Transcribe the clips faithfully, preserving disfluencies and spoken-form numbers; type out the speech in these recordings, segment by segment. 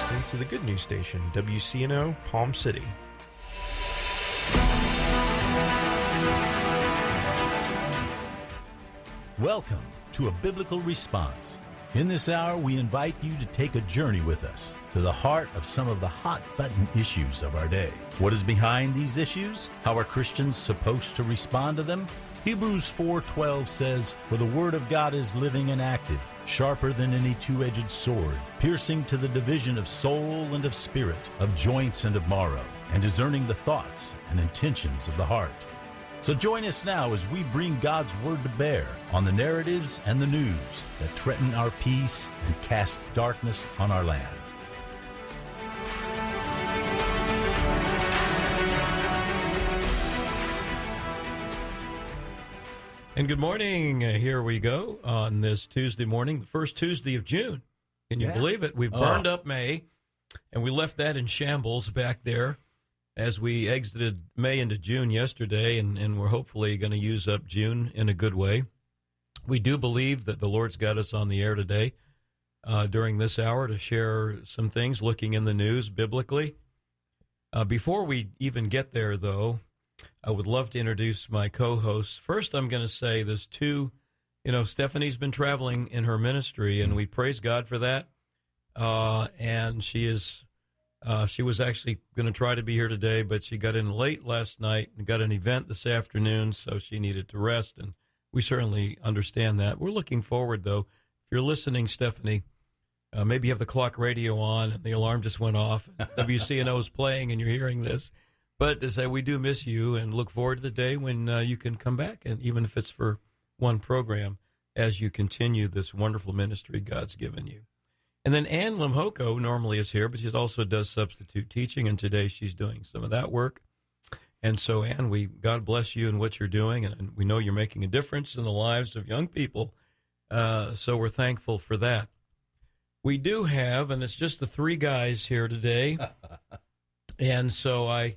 listening to the Good News Station, W C N O, Palm City. Welcome to A Biblical Response. In this hour, we invite you to take a journey with us to the heart of some of the hot-button issues of our day. What is behind these issues? How are Christians supposed to respond to them? Hebrews four twelve says, "For the word of God is living and active, sharper than any two-edged sword, piercing to the division of soul and of spirit, of joints and of marrow, and discerning the thoughts and intentions of the heart." So join us now as we bring God's word to bear on the narratives and the news that threaten our peace and cast darkness on our land. And good morning. Uh, here we go on this Tuesday morning, the first Tuesday of June. Can you yeah. believe it? We've burned oh. up May, and we left that in shambles back there as we exited May into June yesterday, and, and we're hopefully going to use up June in a good way. We do believe that the Lord's got us on the air today uh, during this hour to share some things looking in the news biblically. Uh, before we even get there, though, I would love to introduce my co-hosts. First, I'm going to say there's two, you know, Stephanie's been traveling in her ministry, and we praise God for that. Uh, and she is, uh, she was actually going to try to be here today, but she got in late last night and got an event this afternoon, so she needed to rest, and we certainly understand that. We're looking forward, though. If you're listening, Stephanie, uh, maybe you have the clock radio on, and the alarm just went off. W C N O is playing, and you're hearing this. But to say we do miss you and look forward to the day when uh, you can come back, and even if it's for one program, as you continue this wonderful ministry God's given you. And then Ann Limhoko normally is here, but she also does substitute teaching, and today she's doing some of that work. And so, Ann, we God bless you and what you're doing, and, and we know you're making a difference in the lives of young people, uh, so we're thankful for that. We do have, and it's just the three guys here today, and so I...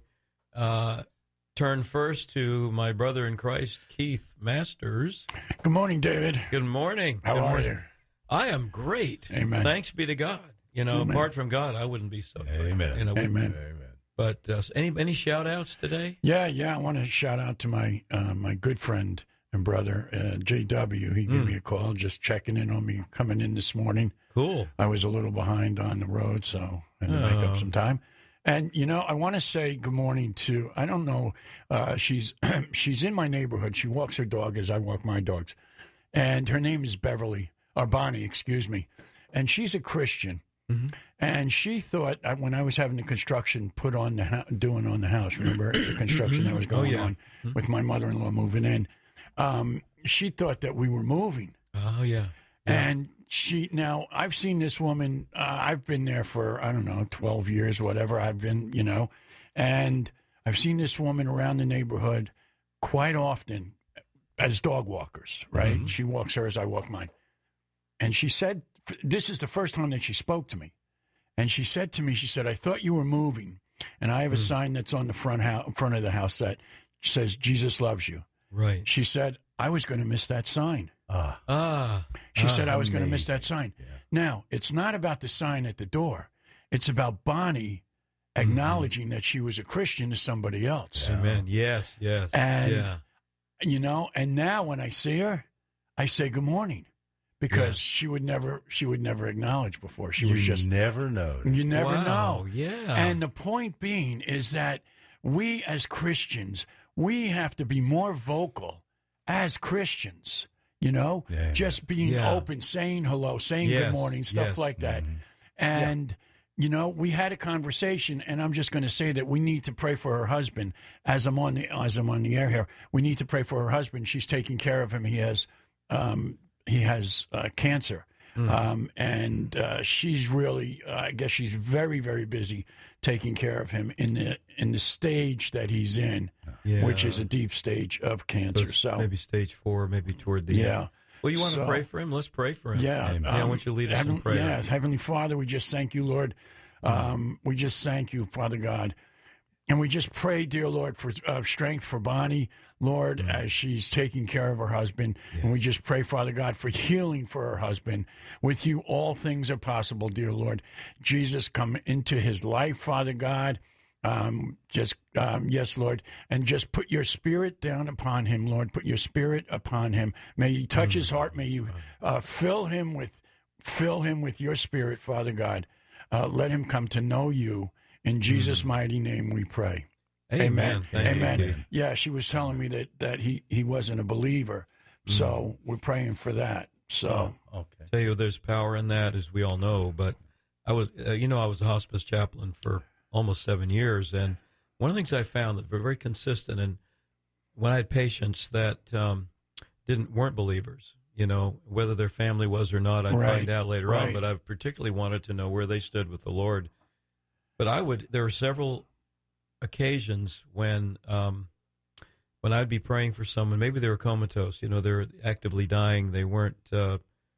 Uh, turn first to my brother in Christ, Keith Masters. Good morning, David. Good morning. How Good are morning. you? I am great. Amen. Thanks be to God. You know, Amen. Apart from God, I wouldn't be so great. Amen. You know, Amen. Amen. But uh, any any shout outs today? Yeah, yeah. I want to shout out to my uh, my good friend and brother, uh, J W. He gave Mm. me a call, just checking in on me coming in this morning. Cool. I was a little behind on the road, so I had to make Oh. up some time. And, you know, I want to say good morning to, I don't know, uh, she's she's in my neighborhood. She walks her dog as I walk my dogs. And her name is Beverly, or Bonnie, excuse me. And she's a Christian. Mm-hmm. And she thought, uh, when I was having the construction put on the ho- doing on the house, remember the construction that was going Oh, yeah. on Mm-hmm. with my mother-in-law moving in, um, she thought that we were moving. Oh, yeah. yeah. And she, now I've seen this woman, uh, I've been there for, I don't know, twelve years, whatever I've been, you know, and I've seen this woman around the neighborhood quite often as dog walkers, right? Mm-hmm. She walks hers, I walk mine. And she said, this is the first time that she spoke to me. And she said to me, she said, "I thought you were moving. And I have a Mm. sign that's on the front, house, front of the house that says, Jesus loves you." Right. She said, "I was going to miss that sign." Ah, Ah. She ah, said I was going to miss amazing. that sign. Yeah. Now, it's not about the sign at the door. It's about Bonnie acknowledging that she was a Christian to somebody else. Amen. Yes, yes. And, yeah. you know, and now when I see her, I say good morning because Yeah. she would never she would never acknowledge before. She you was just, never know. you never Wow, know. Yeah. And the point being is that we as Christians, we have to be more vocal as Christians, you know, Yeah. just being Yeah. open, saying hello, saying Yes, good morning, stuff yes. like that. Mhm. And, you know, we had a conversation, and I'm just going to say that we need to pray for her husband. As I'm on the as I'm on the air here, we need to pray for her husband. She's taking care of him. He has um, he has uh, cancer. Mm. Um, and uh, she's really, uh, I guess she's very, very busy taking care of him in the in the stage that he's in, yeah. which is a deep stage of So cancer. it's So, maybe stage four, maybe toward the yeah. end. Well, you want So- to pray for him? Let's pray for him. Yeah, Amen. I um, want you to lead us Heaven- in prayer. Yes, Heavenly Father, we just thank you, Lord. Um, we just thank you, Father God. And we just pray, dear Lord, for uh, strength for Bonnie, Lord, mm-hmm. as she's taking care of her husband. Yeah. And we just pray, Father God, for healing for her husband. With you, all things are possible, dear Lord. Jesus, come into his life, Father God. Um, just, um, yes, Lord. And just put your spirit down upon him, Lord. Put your spirit upon him. May you touch mm-hmm. his heart. May you uh, fill him with, fill him with your spirit, Father God. Uh, let him come to know you. In Jesus' mighty name we pray. Amen. Amen. Amen. You. Yeah, she was telling me that, that he, he wasn't a believer. So mm. we're praying for that. So, oh, okay. Tell you, there's power in that, as we all know. But I was, uh, you know, I was a hospice chaplain for almost seven years. And one of the things I found that were very consistent, and when I had patients that um, didn't weren't believers, you know, whether their family was or not, I'd right. find out later right. on. But I particularly wanted to know where they stood with the Lord. But I would, there were several occasions when um, when I'd be praying for someone, maybe they were comatose, you know, they're actively dying, they weren't uh,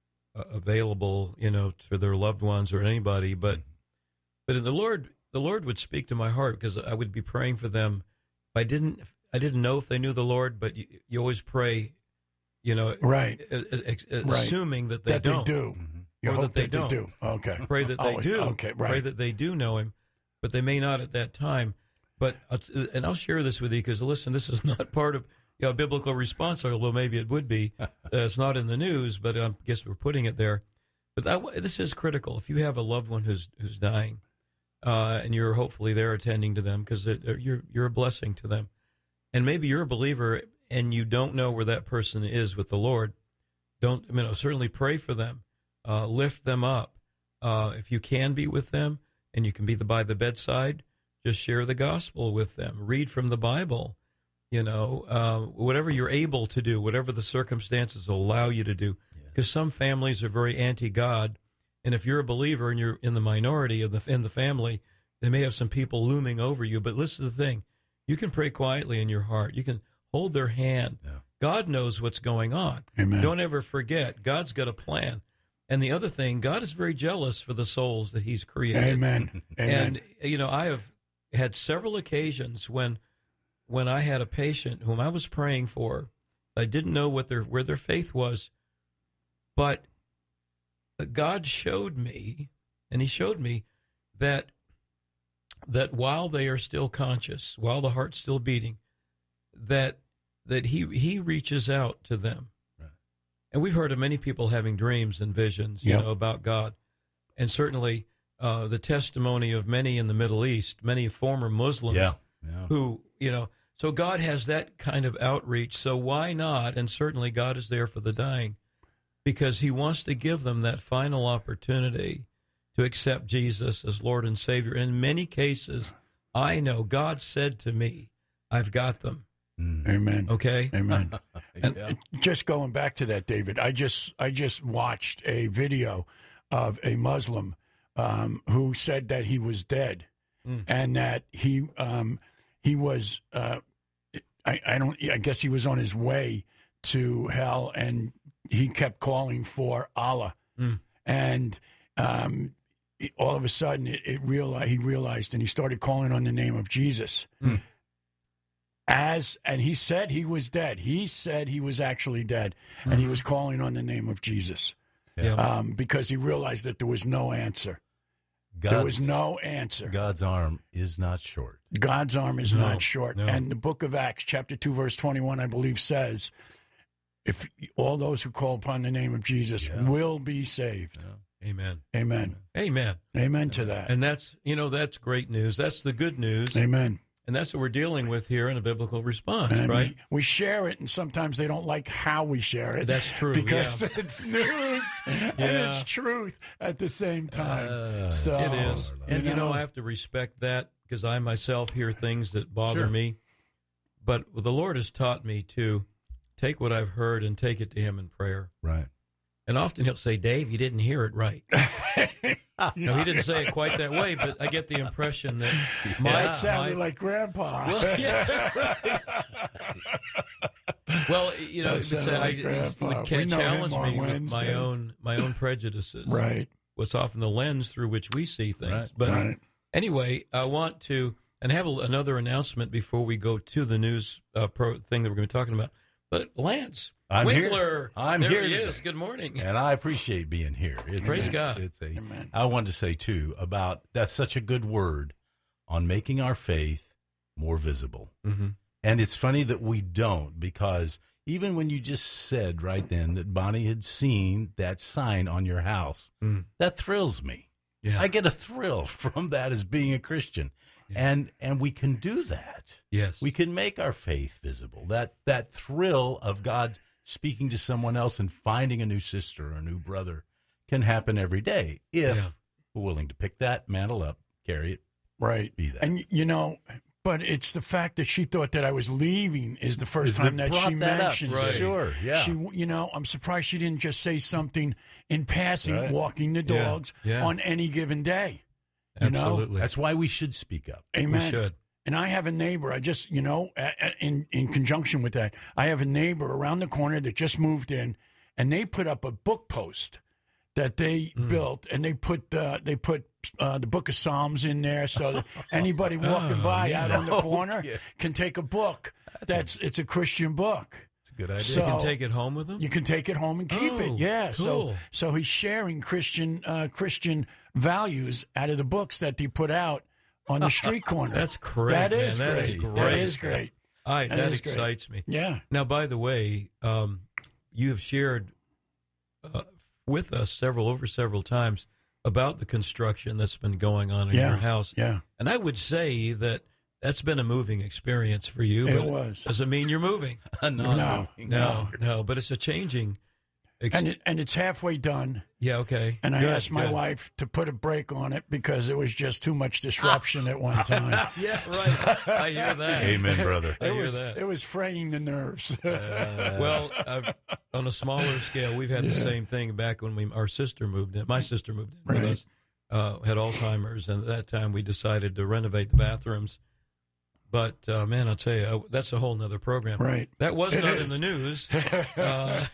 available, you know, to their loved ones or anybody, but but in the Lord, the Lord would speak to my heart because I would be praying for them. I didn't, I didn't know if they knew the Lord, but you, you always pray, you know, right, assuming that they that don't, they do, you or hope that they, that don't. they do. Okay, pray that they oh, do. Okay, right. Pray that they do know Him. But they may not at that time. But and I'll share this with you because listen, this is not part of you know, a biblical response, although maybe it would be. Uh, it's not in the news, but I guess we're putting it there. But that, this is critical. If you have a loved one who's who's dying, uh, and you're hopefully there attending to them because you're you're a blessing to them, and maybe you're a believer and you don't know where that person is with the Lord. Don't I mean certainly pray for them, uh, lift them up. Uh, if you can be with them. And you can be the, by the bedside, just share the gospel with them. Read from the Bible, you know, uh, whatever you're able to do, whatever the circumstances allow you to do. Because yeah. some families are very anti-God, and if you're a believer and you're in the minority of the in the family, they may have some people looming over you. But listen to the thing: you can pray quietly in your heart. You can hold their hand. Yeah. God knows what's going on. Amen. Don't ever forget, God's got a plan. And the other thing, God is very jealous for the souls that He's created. Amen. Amen. And, you know, I have had several occasions when when I had a patient whom I was praying for, I didn't know what their where their faith was, but God showed me, and He showed me that that while they are still conscious, while the heart's still beating, that that He He reaches out to them. And we've heard of many people having dreams and visions, you yep. know, about God. And certainly uh, the testimony of many in the Middle East, many former Muslims yeah. Yeah. who, you know, so God has that kind of outreach. So why not? And certainly God is there for the dying because He wants to give them that final opportunity to accept Jesus as Lord and Savior. And in many cases, I know God said to me, I've got them. Amen. Okay. Amen. And yeah. just going back to that, David, I just I just watched a video of a Muslim um, who said that he was dead, mm. and that he um, he was uh, I, I don't I guess he was on his way to hell, and he kept calling for Allah, mm. and um, it, all of a sudden it, it realized he realized, and he started calling on the name of Jesus. Mm. As and he said he was dead. He said he was actually dead, mm-hmm. and he was calling on the name of Jesus, yeah. um, because he realized that there was no answer. God's, there was no answer. God's arm is not short. God's arm is no, not short. No. And the book of Acts, chapter two, verse twenty-one, I believe, says, "If all those who call upon the name of Jesus yeah. will be saved." Yeah. Amen. Amen. Amen. Amen to that. And that's you know that's great news. That's the good news. Amen. And that's what we're dealing with here in a biblical response, and right? We, we share it, and sometimes they don't like how we share it. That's true, because yeah. it's news yeah. and it's truth at the same time. Uh, so it is, and you you know, know I have to respect that because I myself hear things that bother sure. me. But the Lord has taught me to take what I've heard and take it to Him in prayer. Right. And often He'll say, "Dave, you didn't hear it right." No, He didn't say it quite that way, but I get the impression that my, yeah, it sounded my, like Grandpa. Well, yeah, right. Well, you know, That I, like it would We ca- know challenge him on me with my Wednesdays. own my own prejudices. Right. What's often the lens through which we see things. Right. But Right. anyway, I want to and have a, another announcement before we go to the news uh, pro thing that we're going to be talking about. But Lance I'm Winkler, here. I'm there here he today. is. Good morning. And I appreciate being here. It's, Praise it's, God. It's a, Amen. I wanted to say, too, about that's such a good word on making our faith more visible. Mm-hmm. And it's funny that we don't, because even when you just said right then that Bonnie had seen that sign on your house, Mm. that thrills me. Yeah. I get a thrill from that as being a Christian. Yeah. And and we can do that. Yes. We can make our faith visible. That that thrill of God speaking to someone else and finding a new sister or a new brother can happen every day if Yeah. we're willing to pick that mantle up, carry it, Right. be that. And, you know, but it's the fact that she thought that I was leaving is the first Is time that that she brought that up. mentioned Right. it. Sure, yeah. She, you know, I'm surprised she didn't just say something in passing, Right. walking the Yeah, dogs yeah. on any given day. You know? Absolutely. That's why we should speak up. Amen. We should. And I have a neighbor. I just, you know, a- a- in in conjunction with that, I have a neighbor around the corner that just moved in, and they put up a book post that they Mm. built, and they put uh, they put uh, the Book of Psalms in there, so that anybody walking Oh, by yeah. out on the Oh, corner yeah. can take a book. That's it's a Christian book. It's a good idea. So- You can take it home with them? You can take it home and keep Oh, it. Yeah. So cool. so he's sharing Christian uh, Christian values out of the books that they put out on the street corner. That's great, That man. is That great. is That great. is great. I, That that is great. excites me. Yeah. Now, by the way, um, you have shared uh, with us several over several times about the construction that's been going on in Yeah. your house. Yeah. And I would say that that's been a moving experience for you. It but was. Doesn't mean you're moving. no, No, No, no, but it's a changing. Ex- And it, and it's halfway done. yeah, okay. And I Good, asked my good. wife to put a brake on it because it was just too much disruption at one time. Yeah, right. I hear that. Amen, brother. I It hear was that. it was fraying the nerves. Well, uh, on a smaller scale, we've had the same thing back when we our sister moved in. My sister moved in with Right. us, uh, had Alzheimer's, and at that time we decided to renovate the bathrooms. But uh, man, I'll tell you, uh, that's a whole nother program. Right. That was It not is. in the news. Uh,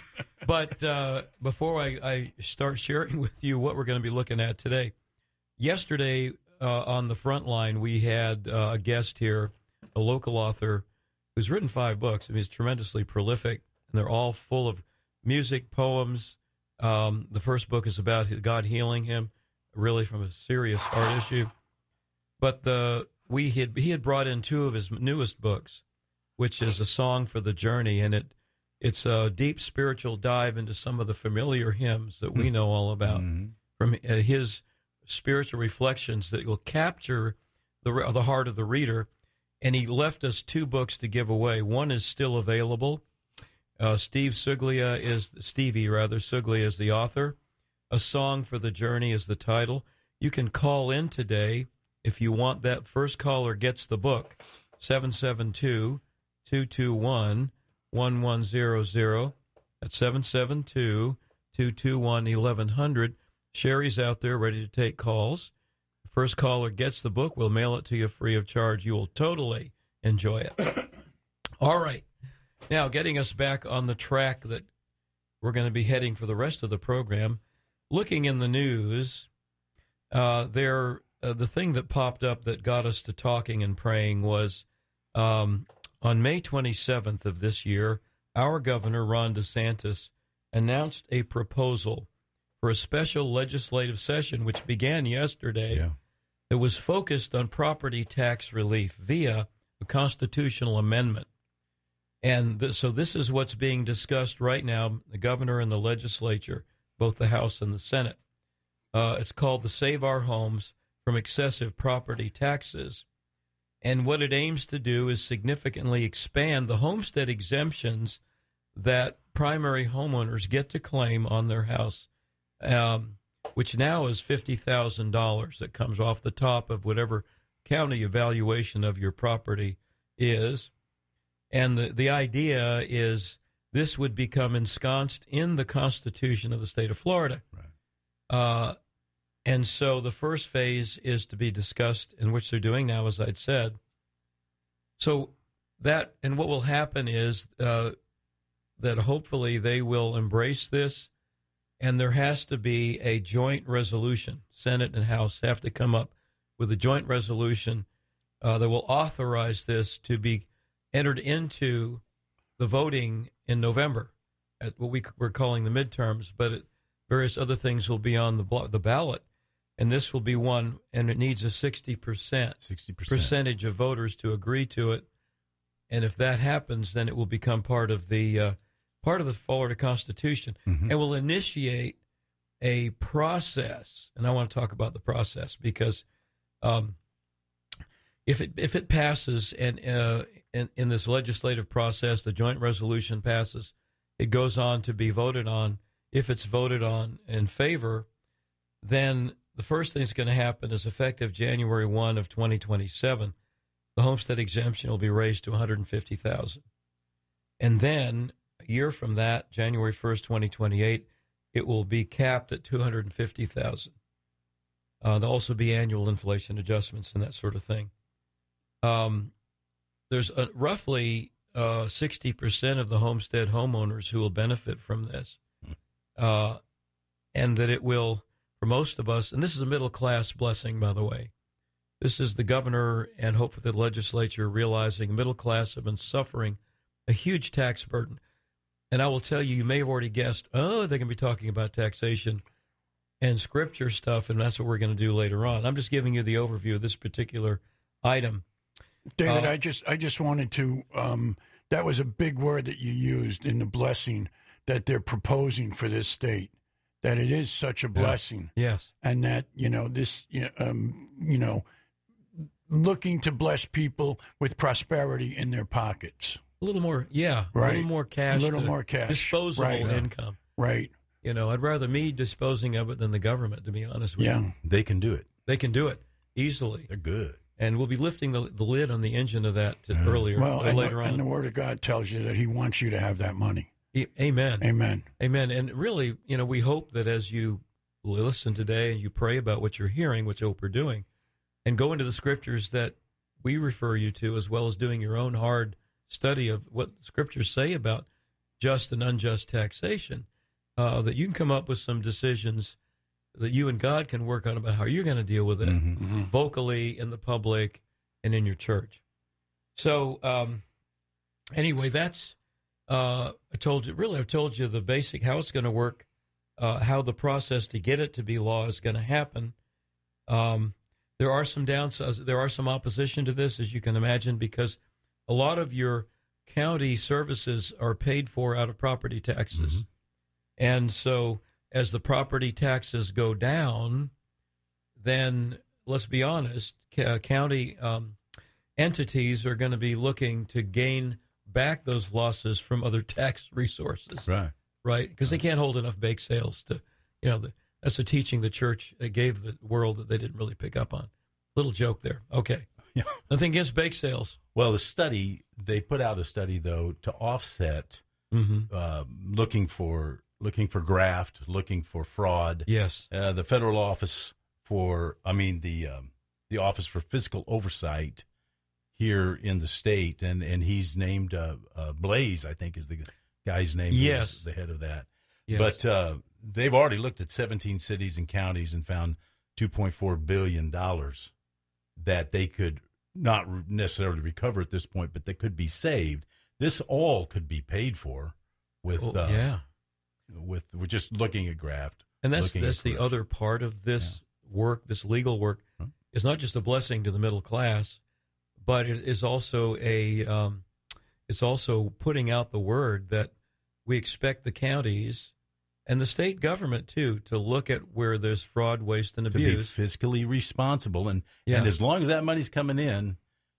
but uh, before I, I start sharing with you what we're going to be looking at today, yesterday uh, on the front line we had uh, a guest here, a local author who's written five books. I mean, he's tremendously prolific, and they're all full of music, poems. Um, the first book is about God healing him, really from a serious heart issue. But the we had he had brought in two of his newest books, which is A Song for the Journey, and it it's a deep spiritual dive into some of the familiar hymns that we know all about Mhm. from uh, his spiritual reflections that will capture the the heart of the reader. And he left us two books to give away. One is still available. Uh, Steve Suglia is Stevie rather Suglia is the author. A Song for the Journey is the title. You can call in today if you want that. First caller gets the book. seven seven two, two two one, one one zero zero. That's seven seven two, two two one, eleven hundred. Sherry's out there ready to take calls. First caller gets the book. We'll mail it to you free of charge. You will totally enjoy it. All right. Now, getting us back on the track that we're going to be heading for the rest of the program, looking in the news, uh, there uh, the thing that popped up that got us to talking and praying was um, on May twenty-seventh of this year, our governor, Ron DeSantis, announced a proposal for a special legislative session, which began yesterday. Yeah. It was focused on property tax relief via a constitutional amendment. And th- so this is what's being discussed right now, the governor and the legislature, both the House and the Senate. Uh, it's called the Save Our Homes from Excessive Property Taxes. And what it aims to do is significantly expand the homestead exemptions that primary homeowners get to claim on their house, um, which now is fifty thousand dollars that comes off the top of whatever county evaluation of your property is. And the, the idea is this would become ensconced in the Constitution of the state of Florida. Right. Uh, and so the first phase is to be discussed, in which they're doing now, as I'd said. So that, and what will happen is uh, that hopefully they will embrace this, and there has to be a joint resolution. Senate and House have to come up with a joint resolution uh, that will authorize this to be entered into the voting in November at what we, we're calling the midterms, but it, various other things will be on the the ballot, and this will be one, and it needs a sixty percent, sixty percent percentage of voters to agree to it, and if that happens, then it will become part of the uh, part of the Florida Constitution, mm-hmm. and will initiate a process. And I want to talk about the process because um, if it if it passes and uh, in, in this legislative process, the joint resolution passes, it goes on to be voted on. If it's voted on in favor, then the first thing that's going to happen is effective January first of twenty twenty-seven, the homestead exemption will be raised to one hundred fifty thousand dollars. And then a year from that, January first, twenty twenty-eight, it will be capped at two hundred fifty thousand dollars. Uh, there'll also be annual inflation adjustments and that sort of thing. Um, there's a, roughly uh, sixty percent of the homestead homeowners who will benefit from this. Uh, and that it will, for most of us, and this is a middle-class blessing, by the way. This is the governor and hopefully the legislature realizing the middle class have been suffering a huge tax burden. And I will tell you, you may have already guessed, oh, they're going to be talking about taxation and scripture stuff, and that's what we're going to do later on. I'm just giving you the overview of this particular item. David, uh, I just I just wanted to, um, that was a big word that you used in the blessing that they're proposing for this state, that it is such a blessing. Yeah. Yes. And that, you know, this, um, you know, looking to bless people with prosperity in their pockets. A little more, yeah, right. a little more cash. A little to, more cash. Disposable right. income. Right. You know, I'd rather me disposing of it than the government, to be honest with yeah. you. They can do it. They can do it easily. They're good. And we'll be lifting the, the lid on the engine of that to earlier, well, and later the, on. And the Word of God tells you that He wants you to have that money. Amen. Amen. Amen. And really, you know, we hope that as you listen today and you pray about what you're hearing, which I hope we're doing, and go into the scriptures that we refer you to, as well as doing your own hard study of what scriptures say about just and unjust taxation, uh, that you can come up with some decisions that you and God can work on about how you're going to deal with it Mm-hmm. Mm-hmm. vocally, in the public, and in your church. So um, anyway, that's, uh, I told you, really, I've told you the basic, how it's going to work, uh, how the process to get it to be law is going to happen. Um, there are some downsides, there are some opposition to this, as you can imagine, because a lot of your county services are paid for out of property taxes. Mm-hmm. And so as the property taxes go down, then let's be honest, c- county um, entities are going to be looking to gain back those losses from other tax resources. Right. Right? Because they can't hold enough bake sales to, you know, the, that's a teaching the church gave the world that they didn't really pick up on. Little joke there. Okay. Yeah. Nothing against bake sales. Well, the study, they put out a study, though, to offset Mm-hmm. uh, looking for looking for graft, looking for fraud. Yes. Uh, the federal office for, I mean, the um, the Office for Fiscal Oversight here in the state, and, and he's named uh, uh, Blaze, I think is the guy's name. Yes. Who's the head of that. Yes. But uh, they've already looked at seventeen cities and counties and found two point four billion dollars that they could not necessarily recover at this point, but that could be saved. This all could be paid for with Oh, uh, yeah. with we're just looking at graft. And that's looking that's at the corruption. other part of this work, this legal work. Huh? It's not just a blessing to the middle class, but it is also a um, it's also putting out the word that we expect the counties and the state government too to look at where there's fraud, waste, and to be abuse. fiscally responsible, and Yeah. and as long as that money's coming in,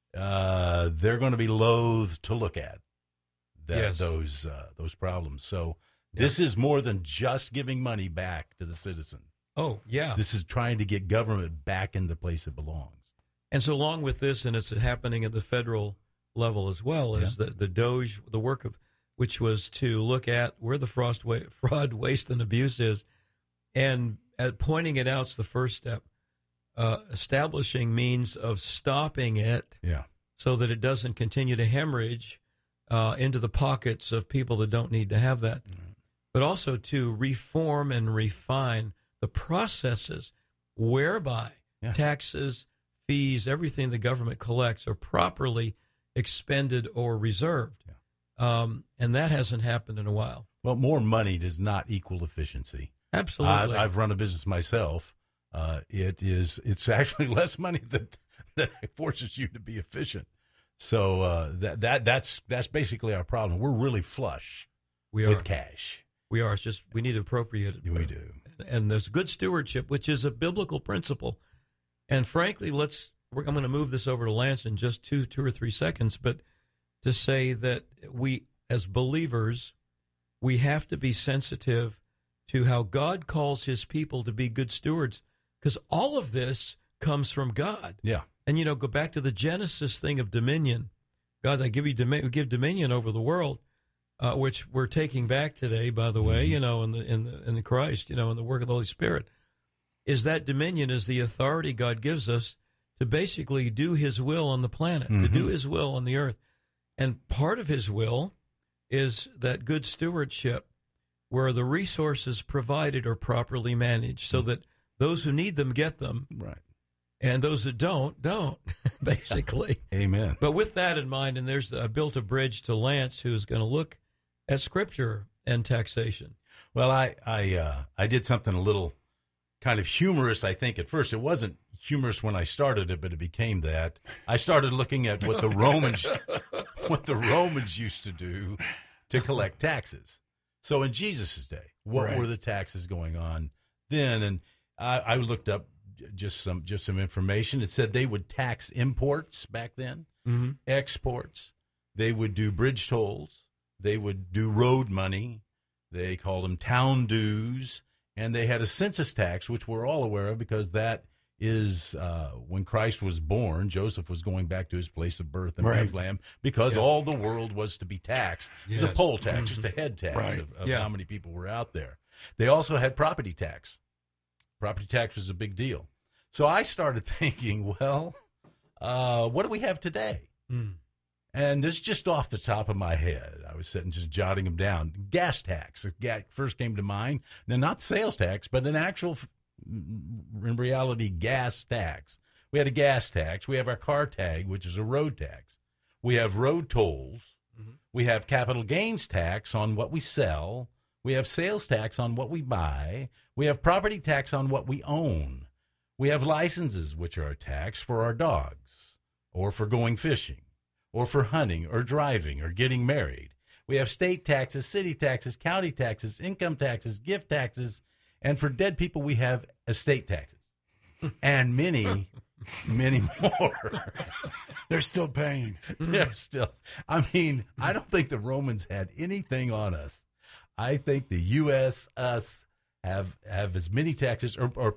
uh, they're going to be loath to look at that Yes. those uh, those problems. So this is more than just giving money back to the citizen. Oh, yeah. This is trying to get government back in the place it belongs. And so along with this, and it's happening at the federal level as well, is Yeah. the, the Doge, the work of which was to look at where the frost, wa- fraud, waste, and abuse is, and at pointing it out is the first step. Uh, establishing means of stopping it Yeah. so that it doesn't continue to hemorrhage uh, into the pockets of people that don't need to have that, Mm-hmm. but also to reform and refine the processes whereby Yeah. taxes, fees, everything the government collects are properly expended or reserved. Yeah. Um, and that hasn't happened in a while. Well, more money does not equal efficiency. Absolutely. I, I've run a business myself. Uh, it is it's actually less money that that forces you to be efficient. So uh, that that that's that's basically our problem. We're really flush we with are. cash. We are. It's just we need to appropriate it. We do. And there's good stewardship, which is a biblical principle. And frankly, let's. We're, I'm going to move this over to Lance in just two, two or three seconds. But to say that we, as believers, we have to be sensitive to how God calls His people to be good stewards, because all of this comes from God. Yeah. And you know, go back to the Genesis thing of dominion. God, I give you domi- give dominion over the world. Uh, which we're taking back today, by the way, mm-hmm. you know, in the in the in the Christ, you know, in the work of the Holy Spirit, is that dominion is the authority God gives us to basically do His will on the planet, mm-hmm. to do His will on the earth, and part of His will is that good stewardship, where the resources provided are properly managed, so mm-hmm. that those who need them get them, right, and those that don't don't, basically. Amen. But with that in mind, and there's I built a bridge to Lance, who's going to look at Scripture and taxation. Well, I I uh, I did something a little kind of humorous, I think, at first. It wasn't humorous when I started it, but it became that. I started looking at what the Romans what the Romans used to do to collect taxes. So in Jesus' day, what right. were the taxes going on then? And I, I looked up just some just some information. It said they would tax imports back then, mm-hmm. exports. They would do bridge tolls. They would do road money. They called them town dues. And they had a census tax, which we're all aware of because that is uh, when Christ was born, Joseph was going back to his place of birth in right. Bethlehem because yeah. all the world was to be taxed. Yes. It was a poll tax, mm-hmm. just a head tax right. of, of yeah. how many people were out there. They also had property tax. Property tax was a big deal. So I started thinking, well, uh, what do we have today? Mm. And this is just off the top of my head. I was sitting just jotting them down. Gas tax first came to mind. Now, not sales tax, but an actual, in reality, gas tax. We had a gas tax. We have our car tag, which is a road tax. We have road tolls. Mm-hmm. We have capital gains tax on what we sell. We have sales tax on what we buy. We have property tax on what we own. We have licenses, which are a tax for our dogs or for going fishing, or for hunting, or driving, or getting married. We have state taxes, city taxes, county taxes, income taxes, gift taxes, and for dead people, we have estate taxes. And many, many more. They're still paying. They're still. I mean, I don't think the Romans had anything on us. I think the U S, us, have have as many taxes, or, or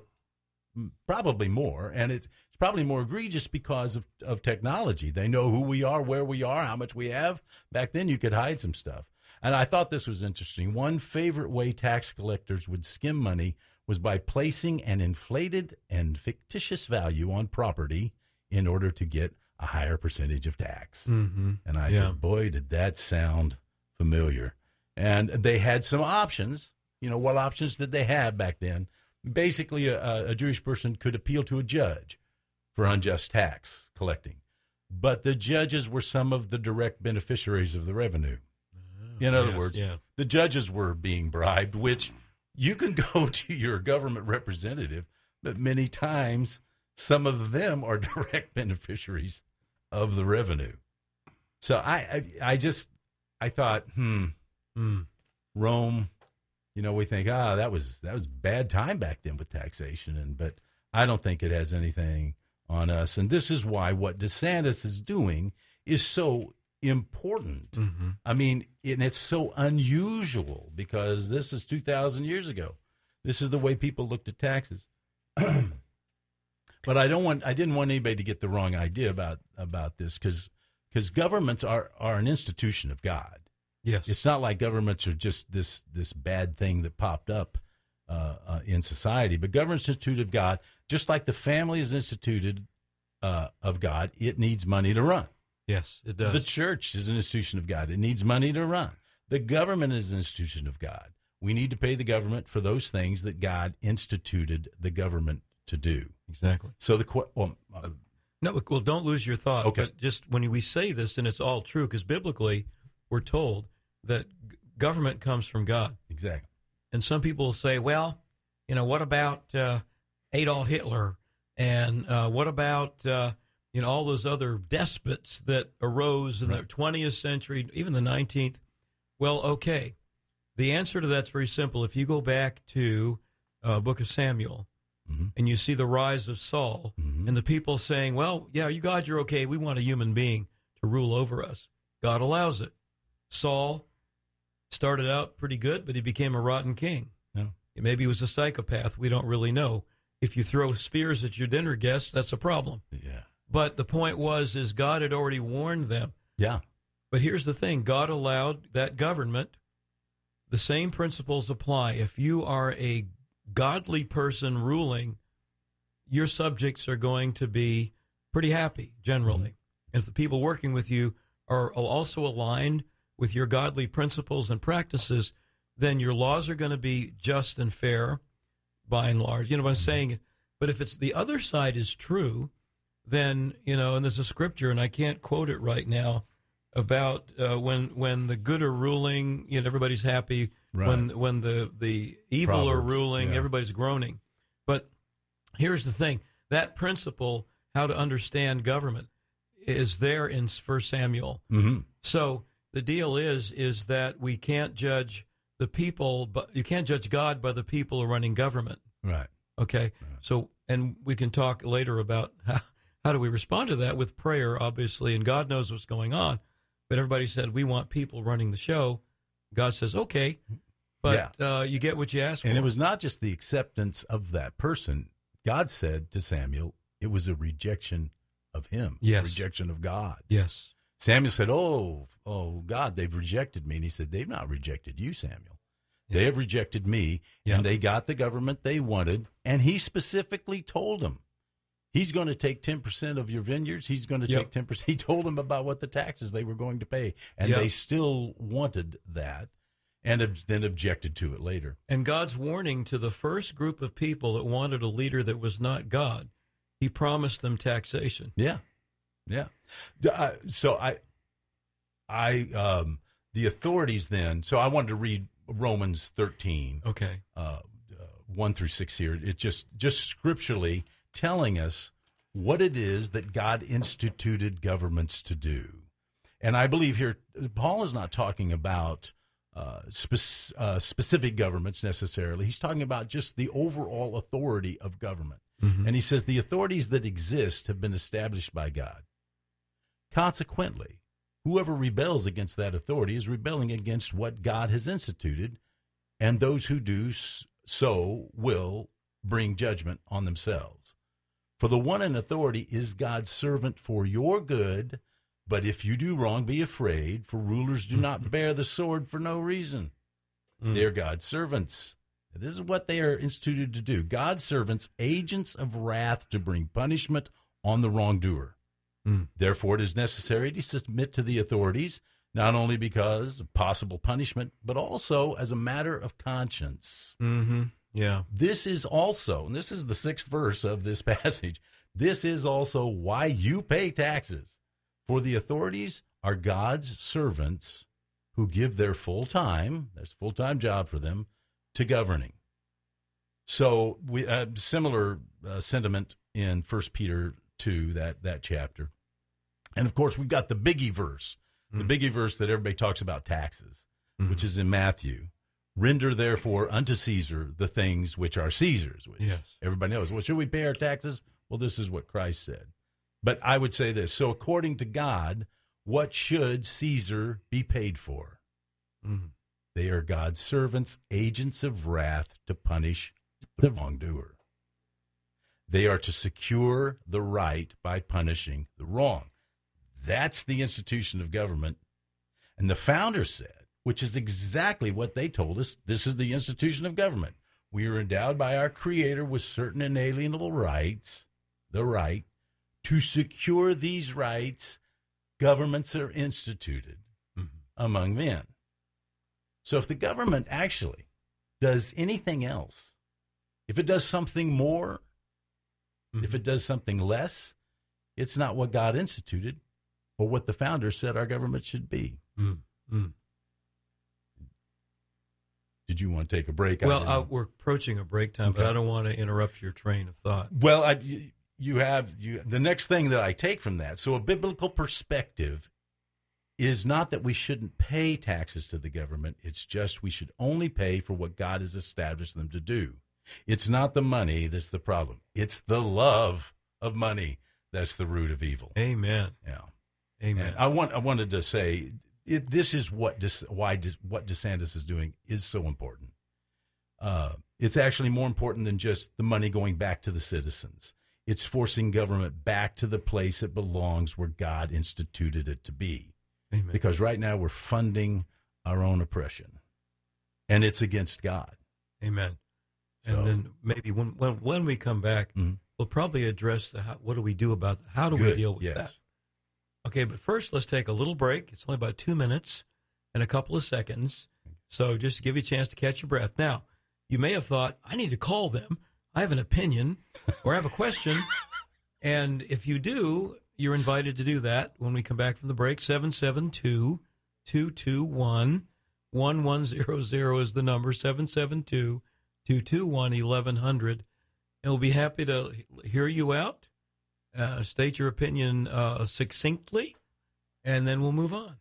probably more, and it's It's probably more egregious because of, of technology. They know who we are, where we are, how much we have. Back then, you could hide some stuff. And I thought this was interesting. One favorite way tax collectors would skim money was by placing an inflated and fictitious value on property in order to get a higher percentage of tax. Mm-hmm. And I yeah. said, boy, did that sound familiar. And they had some options. You know, what options did they have back then? Basically, a, a Jewish person could appeal to a judge for unjust tax collecting. But the judges were some of the direct beneficiaries of the revenue. In other yes, words, yeah. the judges were being bribed, which you can go to your government representative, but many times some of them are direct beneficiaries of the revenue. So I, I, I just, I thought, hmm, mm. Rome, you know, we think, ah, that was, that was bad time back then with taxation. And, but I don't think it has anything on us. And this is why what DeSantis is doing is so important. Mm-hmm. I mean, and it's so unusual because this is two thousand years ago. This is the way people looked at taxes. But I don't want, I didn't want anybody to get the wrong idea about, about this because because governments are, are an institution of God. Yes. It's not like governments are just this, this bad thing that popped up uh, uh, in society, but government's institute of God. Just like the family is instituted uh, of God, it needs money to run. Yes, it does. The church is an institution of God. It needs money to run. The government is an institution of God. We need to pay the government for those things that God instituted the government to do. Exactly. So the well, No, well, don't lose your thought. Okay. But just when we say this, and it's all true, because biblically we're told that g- government comes from God. Exactly. And some people say, well, you know, what about uh, Adolf Hitler? And uh, what about, uh, you know, all those other despots that arose in Right. the twentieth century, even the nineteenth? Well, okay. The answer to that's very simple. If you go back to uh, Book of Samuel, Mm-hmm. and you see the rise of Saul, Mm-hmm. and the people saying, well, yeah, you God, you're okay. We want a human being to rule over us. God allows it. Saul started out pretty good, but he became a rotten king. Yeah. Maybe he was a psychopath. We don't really know. If you throw spears at your dinner guests, that's a problem. Yeah. But the point was, is God had already warned them. Yeah. But here's the thing. God allowed that government. The same principles apply. If you are a godly person ruling, your subjects are going to be pretty happy generally. Mm-hmm. And if the people working with you are also aligned with your godly principles and practices, then your laws are going to be just and fair by and large. You know what I'm saying? But if it's the other side is true, then, you know, and there's a scripture, and I can't quote it right now, about uh, when when the good are ruling, you know, everybody's happy. Right. When when the, the evil are Proverbs, ruling, yeah. everybody's groaning. But here's the thing. That principle, how to understand government, is there in First Samuel. Mm-hmm. So the deal is is that we can't judge the people, but you can't judge God by the people who are running government. Right. Okay. Right. So, and we can talk later about how, how do we respond to that with prayer, obviously, and God knows what's going on. But everybody said, we want people running the show. God says, okay, but yeah. uh, you get what you ask for. And it was not just the acceptance of that person. God said to Samuel, it was a rejection of him, yes. a rejection of God. Yes. Samuel said, oh, oh, God, they've rejected me. And he said, they've not rejected you, Samuel. They have rejected me, yeah. and they got the government they wanted. And he specifically told them, he's going to take ten percent of your vineyards. He's going to yep. take ten percent. He told them about what the taxes they were going to pay. And yep. they still wanted that and ob- then objected to it later. And God's warning to the first group of people that wanted a leader that was not God, he promised them taxation. Yeah. Yeah. Uh, so I, I, um, the authorities then, so I wanted to read Romans thirteen, okay, uh, uh, one through six here. It's just, just scripturally telling us what it is that God instituted governments to do. And I believe here, Paul is not talking about uh, spe- uh, specific governments necessarily. He's talking about just the overall authority of government. Mm-hmm. And he says the authorities that exist have been established by God. Consequently, whoever rebels against that authority is rebelling against what God has instituted, and those who do so will bring judgment on themselves. For the one in authority is God's servant for your good, but if you do wrong, be afraid, for rulers do not bear the sword for no reason. Mm. They're God's servants. This is what they are instituted to do. God's servants, agents of wrath to bring punishment on the wrongdoer. Mm. Therefore, it is necessary to submit to the authorities, not only because of possible punishment, but also as a matter of conscience. Mm-hmm. Yeah. This is also, and this is the sixth verse of this passage, this is also why you pay taxes. For the authorities are God's servants who give their full time, there's a full-time job for them, to governing. So we uh, similar uh, sentiment in First Peter two, that, that chapter. And, of course, we've got the biggie verse, mm. the biggie verse that everybody talks about taxes, mm. which is in Matthew. Render, therefore, unto Caesar the things which are Caesar's. Which yes. Everybody knows. Well, should we pay our taxes? Well, this is what Christ said. But I would say this. So according to God, what should Caesar be paid for? Mm. They are God's servants, agents of wrath to punish the wrongdoer. They are to secure the right by punishing the wrong. That's the institution of government. And the founder said, which is exactly what they told us, this is the institution of government. We are endowed by our Creator with certain inalienable rights, the right to secure these rights. Governments are instituted mm-hmm. among men. So if the government actually does anything else, if it does something more, mm-hmm. if it does something less, It's not what God instituted or what the founders said our government should be. Mm, mm. Did you want to take a break? Well, uh, we're approaching a break time, okay. But I don't want to interrupt your train of thought. Well, I, you have you, the next thing that I take from that. So a biblical perspective is not that we shouldn't pay taxes to the government. It's just we should only pay for what God has established them to do. It's not the money that's the problem. It's the love of money that's the root of evil. Amen. Yeah. Amen. And I want I wanted to say it, this is what why what DeSantis is doing is so important. Uh, it's actually more important than just the money going back to the citizens. It's forcing government back to the place it belongs, where God instituted it to be. Amen. Because right now we're funding our own oppression, and it's against God. Amen. So, and then maybe when when, when we come back, mm-hmm. we'll probably address the how, what do we do about how do Good. we deal with yes. that. Okay, but first let's take a little break. It's only about two minutes and a couple of seconds, so just to give you a chance to catch your breath. Now, you may have thought, I need to call them. I have an opinion or I have a question, and if you do, you're invited to do that when we come back from the break. seven seven two, two two one, one one zero zero is the number, seven seven two, two two one, eleven hundred. And we'll be happy to hear you out, uh, state your opinion uh, succinctly, and then we'll move on.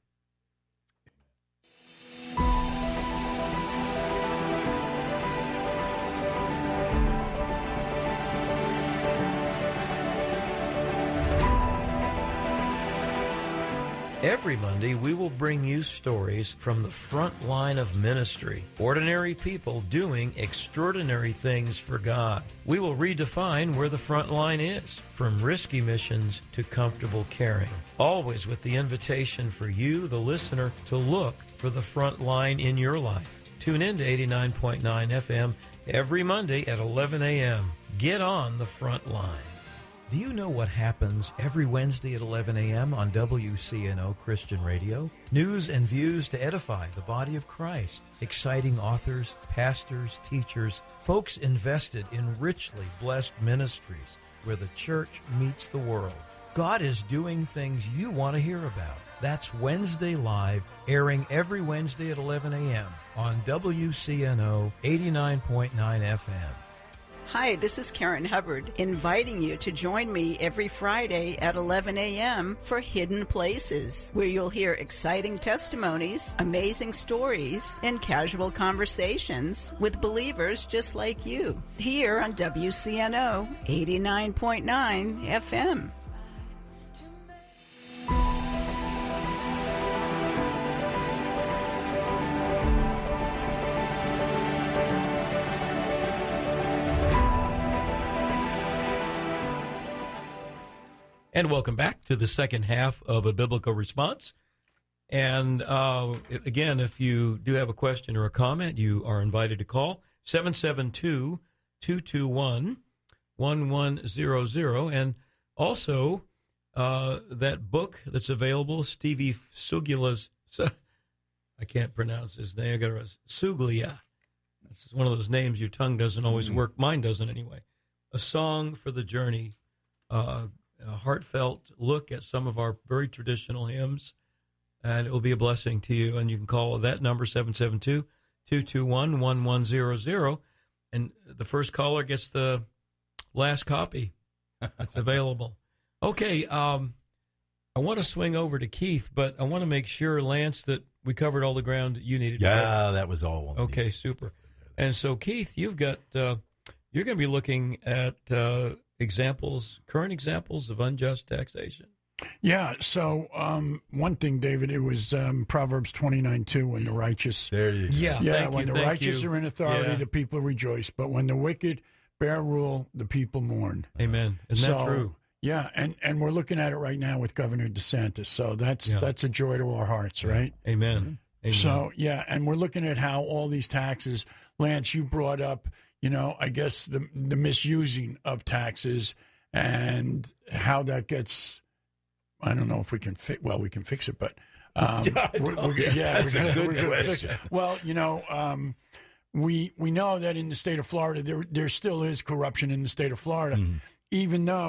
Every Monday, we will bring you stories from the front line of ministry. Ordinary people doing extraordinary things for God. We will redefine where the front line is, from risky missions to comfortable caring. Always with the invitation for you, the listener, to look for the front line in your life. Tune in to eighty-nine point nine F M every Monday at eleven a.m. Get on the front line. Do you know what happens every Wednesday at eleven a.m. on W C N O Christian Radio? News and views to edify the body of Christ. Exciting authors, pastors, teachers, folks invested in richly blessed ministries where the church meets the world. God is doing things you want to hear about. That's Wednesday Live, airing every Wednesday at eleven a.m. on W C N O eighty-nine point nine F M. Hi, this is Karen Hubbard, inviting you to join me every Friday at eleven a.m. for Hidden Places, where you'll hear exciting testimonies, amazing stories, and casual conversations with believers just like you, here on W C N O eighty-nine point nine F M. And welcome back to the second half of A Biblical Response. And uh, again, if you do have a question or a comment, you are invited to call seven seven two, two two one, one one zero zero. And also, uh, that book that's available, Stevie Sugula's, I can't pronounce his name, I got to Suglia. This is one of those names your tongue doesn't always mm. work. Mine doesn't anyway. A Song for the Journey, uh a heartfelt look at some of our very traditional hymns, and it will be a blessing to you. And you can call that number, seven seven two, two two one, one one zero zero, and the first caller gets the last copy that's available. Okay, um, I want to swing over to Keith, but I want to make sure, Lance, that we covered all the ground that you needed to Yeah, cover. that was all. Okay, super. And so, Keith, you've got, uh, you're going to be looking at uh, examples, current examples of unjust taxation. Yeah. So um, one thing, David, it was um, Proverbs twenty-nine two, when the righteous. There you go. Yeah. Yeah. Thank when you, the thank righteous you. are in authority, Yeah. the people rejoice. But when the wicked bear rule, the people mourn. Amen. Isn't so, that true? Yeah, and, and we're looking at it right now with Governor DeSantis. So that's Yeah. that's a joy to our hearts, right? Amen. Amen. So, yeah, and we're looking at how all these taxes, Lance, you brought up, you know, I guess the the misusing of taxes and how that gets, I don't know if we can fix, well, we can fix it, but um, Yeah, I we're, don't- we're, yeah, that's we're a gonna, good we're gonna fix question. it. Well, you know, um, we we know that in the state of Florida, there there still is corruption in the state of Florida, Mm-hmm. even though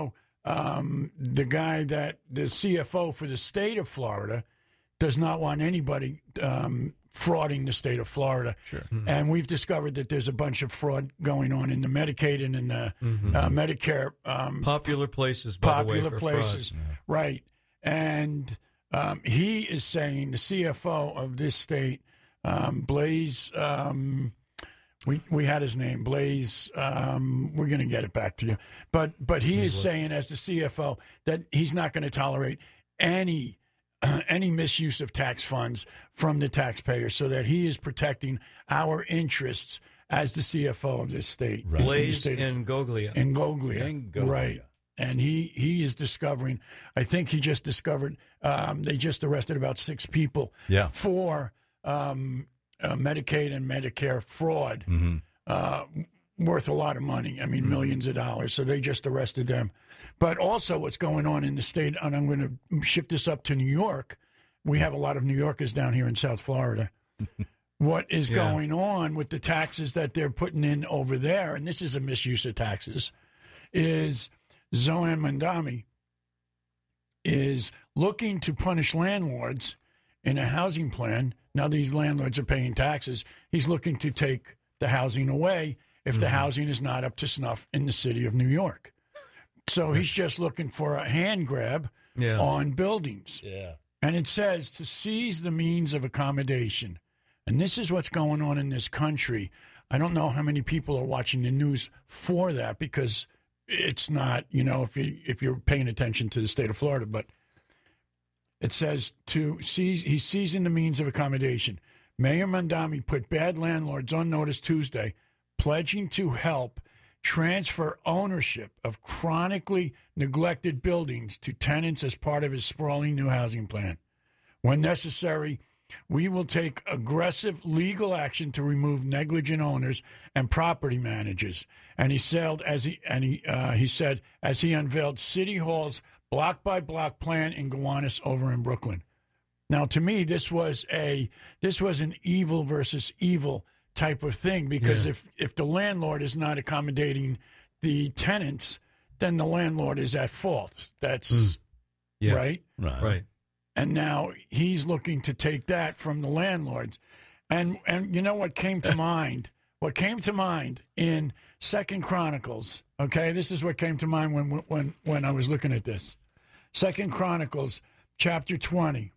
um, the guy that the C F O for the state of Florida does not want anybody um, frauding the state of Florida. Sure. Mm-hmm. And we've discovered that there's a bunch of fraud going on in the Medicaid and in the mm-hmm. uh, Medicare. Um, popular places, by popular the way, for places, fraud. Yeah. Right. And um, he is saying, the C F O of this state, um, Blaze, um, we we had his name, Blaze, um, we're going to get it back to you. But, but he is saying, as the C F O, that he's not going to tolerate any Uh, any misuse of tax funds from the taxpayers, so that he is protecting our interests as the C F O of this state. Right. Blaze state in Goglia. In Goglia. In Goglia. Right. And he, he is discovering, I think he just discovered, um, they just arrested about six people yeah. for um, uh, Medicaid and Medicare fraud, mm-hmm. uh, worth a lot of money. I mean, mm-hmm. millions of dollars. So they just arrested them. But also what's going on in the state, and I'm going to shift this up to New York. We have a lot of New Yorkers down here in South Florida. What is yeah. going on with the taxes that they're putting in over there, and this is a misuse of taxes, is Zohan Mamdani is looking to punish landlords in a housing plan. Now these landlords are paying taxes. He's looking to take the housing away if mm-hmm. the housing is not up to snuff in the city of New York. So he's just looking for a hand grab yeah. on buildings. Yeah. And it says to seize the means of accommodation. And this is what's going on in this country. I don't know how many people are watching the news for that, because it's not, you know, if you if you're paying attention to the state of Florida, but it says to seize, he's seizing the means of accommodation. Mayor Mamdani put bad landlords on notice Tuesday, pledging to help transfer ownership of chronically neglected buildings to tenants as part of his sprawling new housing plan. When necessary, we will take aggressive legal action to remove negligent owners and property managers. And he said, as he and he uh, he said as he unveiled City Hall's block by block plan in Gowanus over in Brooklyn. Now, to me, this was a this was an evil versus evil type of thing, because yeah. if if the landlord is not accommodating the tenants, then the landlord is at fault. That's mm. yeah. right? right, right. And now he's looking to take that from the landlords. And and you know what came to mind? What came to mind in Second Chronicles? Okay, this is what came to mind when when when I was looking at this. Second Chronicles, chapter twenty.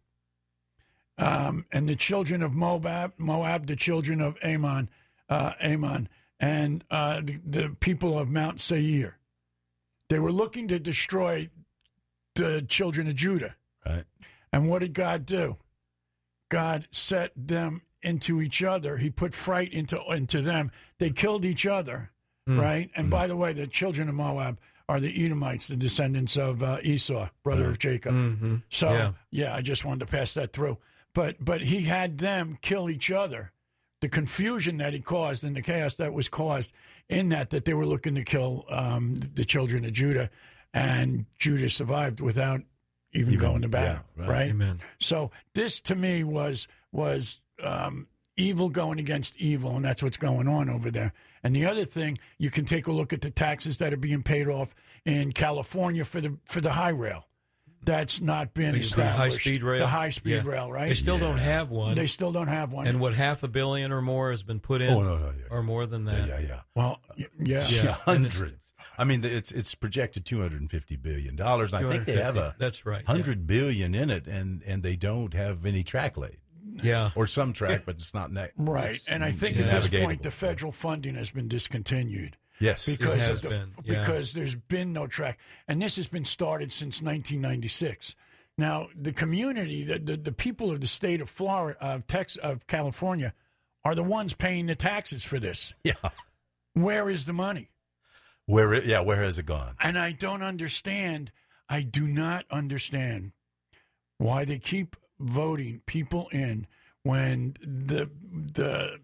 Um, and the children of Moab, Moab, the children of Ammon, uh, Ammon, and uh, the, the people of Mount Seir. They were looking to destroy the children of Judah. Right. And what did God do? God set them into each other. He put fright into into them. They killed each other, mm. right? And mm. by the way, the children of Moab are the Edomites, the descendants of uh, Esau, brother mm. of Jacob. Mm-hmm. So, yeah. yeah, I just wanted to pass that through. But but he had them kill each other. The confusion that he caused and the chaos that was caused in that, that they were looking to kill um, the children of Judah, and Judah survived without even, even going to battle, yeah, right. right? Amen. So this, to me, was was um, evil going against evil, and that's what's going on over there. And the other thing, you can take a look at the taxes that are being paid off in California for the for the high rail. That's not been the established. high-speed rail? The high-speed yeah. rail, right? They still yeah. don't have one. They still don't have one. And what, half a billion or more has been put in? Oh, no, no, yeah. Or more than that? Yeah, yeah, yeah. Well, y- yeah. Yeah. Hundreds. I mean, it's it's projected two hundred fifty billion dollars. I think they have a That's right. one hundred billion in it, and, and they don't have any track laid. Yeah. Or some track, but it's not ne- Right. it's And I think yeah. at this point, navigatable. the federal funding has been discontinued. Yes. Because It of has the, been, yeah. because there's been no track. And this has been started since nineteen ninety-six. Now, the community, the, the, the people of the state of Florida, of Texas, of California, are the ones paying the taxes for this. Yeah. Where is the money? Where? It, yeah. Where has it gone? And I don't understand. I do not understand why they keep voting people in when the the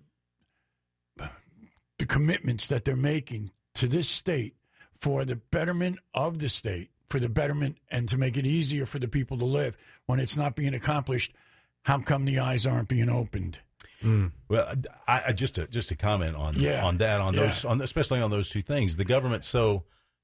the commitments that they're making to this state for the betterment of the state, for the betterment and to make it easier for the people to live, when it's not being accomplished. How come the eyes aren't being opened? Mm. Well, I, I just to just to comment on Yeah. on that on Yeah. those on especially on those two things. The government so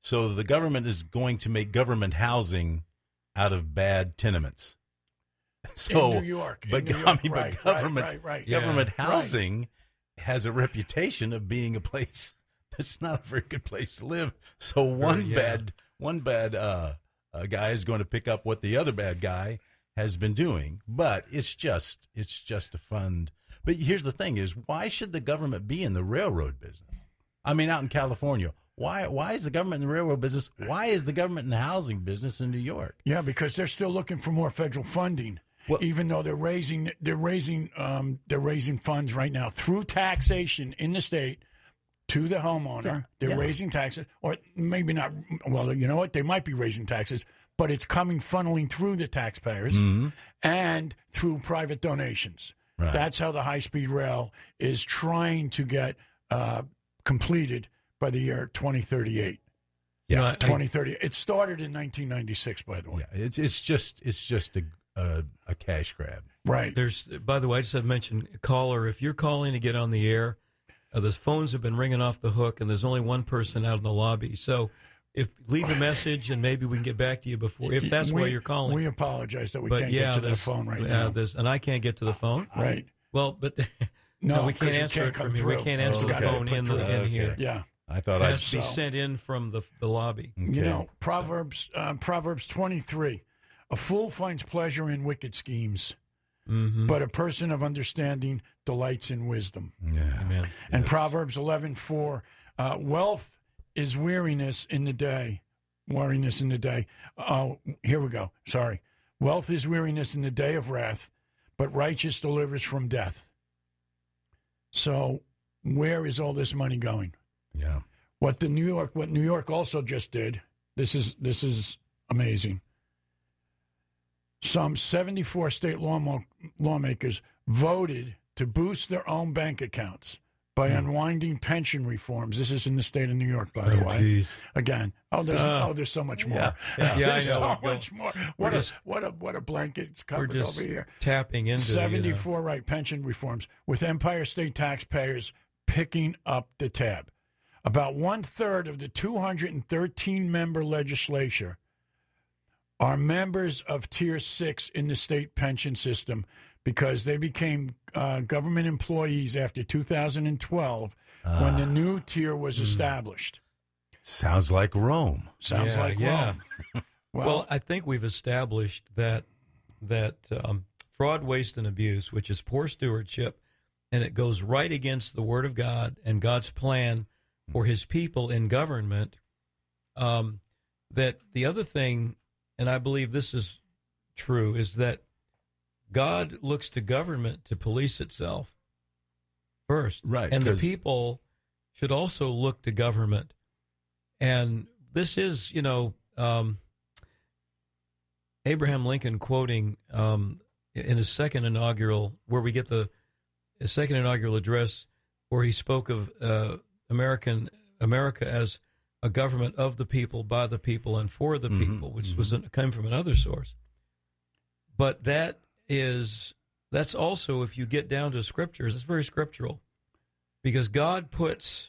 So the government is going to make government housing out of bad tenements. So, in New York, but, in New York. I mean, right, but government, right, right, right. government Yeah. housing right. has a reputation of being a place that's not a very good place to live. So one yeah. bad, one bad uh, uh, guy is going to pick up what the other bad guy has been doing. But it's just, it's just a fund. But here's the thing: is why should the government be in the railroad business? I mean, out in California. Why why is the government in the railroad business? Why is the government in the housing business in New York? Yeah, because they're still looking for more federal funding. Well, even though they're raising they're raising um, they're raising funds right now through taxation in the state to the homeowner. Yeah, they're yeah. raising taxes, or maybe not. Well, you know what? They might be raising taxes, but it's coming funneling through the taxpayers mm-hmm. and through private donations. Right. That's how the high-speed rail is trying to get uh, completed by the year twenty thirty-eight. You know, I- twenty thirty. It started in nineteen ninety-six, by the way. Yeah, it's it's just it's just a a, a cash grab. Right. There's, by the way, I just had mentioned caller. If you're calling to get on the air, uh, the phones have been ringing off the hook, and there's only one person out in the lobby. So, if leave a message, and maybe we can get back to you before. If that's we, why you're calling, we apologize that we but can't yeah, get to that there's- phone right uh, now. there's- and I can't get to the phone. Right. Well, but No, no, we 'cause can't it answer can't it from come here. We through. can't answer It's the gotta be phone put in the through. in Okay. here. Yeah. I thought It I has to be So- sent in from the the lobby. You Okay. know, Proverbs uh, Proverbs twenty-three. A fool finds pleasure in wicked schemes, Mm-hmm. but a person of understanding delights in wisdom. Yeah. Amen. And Yes. Proverbs eleven four, uh, wealth is weariness in the day. Weariness in the day. Oh, here we go. Sorry. Wealth is weariness in the day of wrath, but righteous delivers from death. So where is all this money going? Yeah. What the New York, what New York also just did, this is this is amazing. Some seventy-four state law, lawmakers voted to boost their own bank accounts by Hmm. unwinding pension reforms. This is in the state of New York, by the Oh, way. geez. Again, oh, there's Uh, oh, there's so much more. yeah. Yeah, yeah, I there's know. so We're much more. What we're a just- what a what a blanket it's We're covered just over here. tapping into you know. seventy-four right pension reforms with Empire State taxpayers picking up the tab. About one third of the two hundred thirteen member legislature are members of Tier six in the state pension system because they became uh, government employees after two thousand twelve when the new tier was established. Sounds like Rome. Sounds Yeah, like yeah. Rome. Well, Well, I think we've established that that um, fraud, waste, and abuse, which is poor stewardship, and it goes right against the Word of God and God's plan for His people in government. Um, that the other thing, and I believe this is true, is that God looks to government to police itself first, Right, and the 'cause- people should also look to government. And this is, you know. Um, Abraham Lincoln quoting um, in his second inaugural, where we get the his second inaugural address, where he spoke of uh, American America as a government of the people, by the people, and for the Mhm, people, which mhm. was came from another source. But that is that's also, if you get down to scriptures, it's very scriptural, because God puts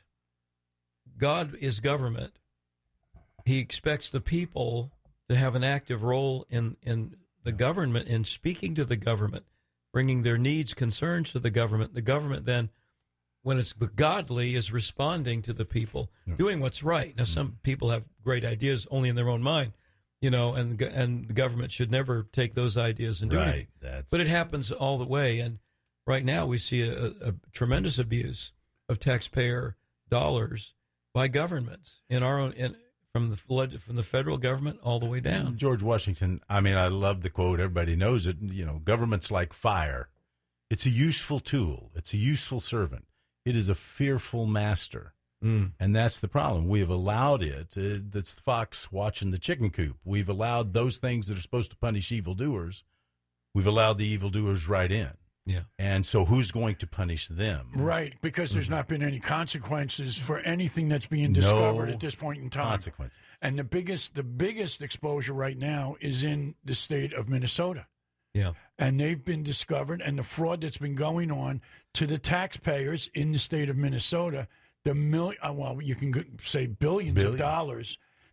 God is government. He expects the people to have an active role in, in the government, in speaking to the government, bringing their needs, concerns to the government. The government then, when it's godly, is responding to the people, doing what's right. Now, some people have great ideas only in their own mind, you know, and and the government should never take those ideas and do Right. anything. That's But it happens all the way. And right now we see a, a tremendous abuse of taxpayer dollars by governments in our own, in, from the flood, from the federal government all the way down. George Washington. I mean, I love the quote. Everybody knows it. You know, government's like fire. It's a useful tool. It's a useful servant. It is a fearful master. Mm. And that's the problem. We have allowed it. Uh, that's the fox watching the chicken coop. We've allowed those things that are supposed to punish evildoers. We've allowed the evildoers right in. Yeah. And so who's going to punish them? right, because there's not been any consequences for anything that's being discovered No at this point in time. Consequences. And the biggest the biggest exposure right now is in the state of Minnesota. Yeah. And they've been discovered, and the fraud that's been going on to the taxpayers in the state of Minnesota, the mil- uh, well, you can go- say billions, Billions. of dollars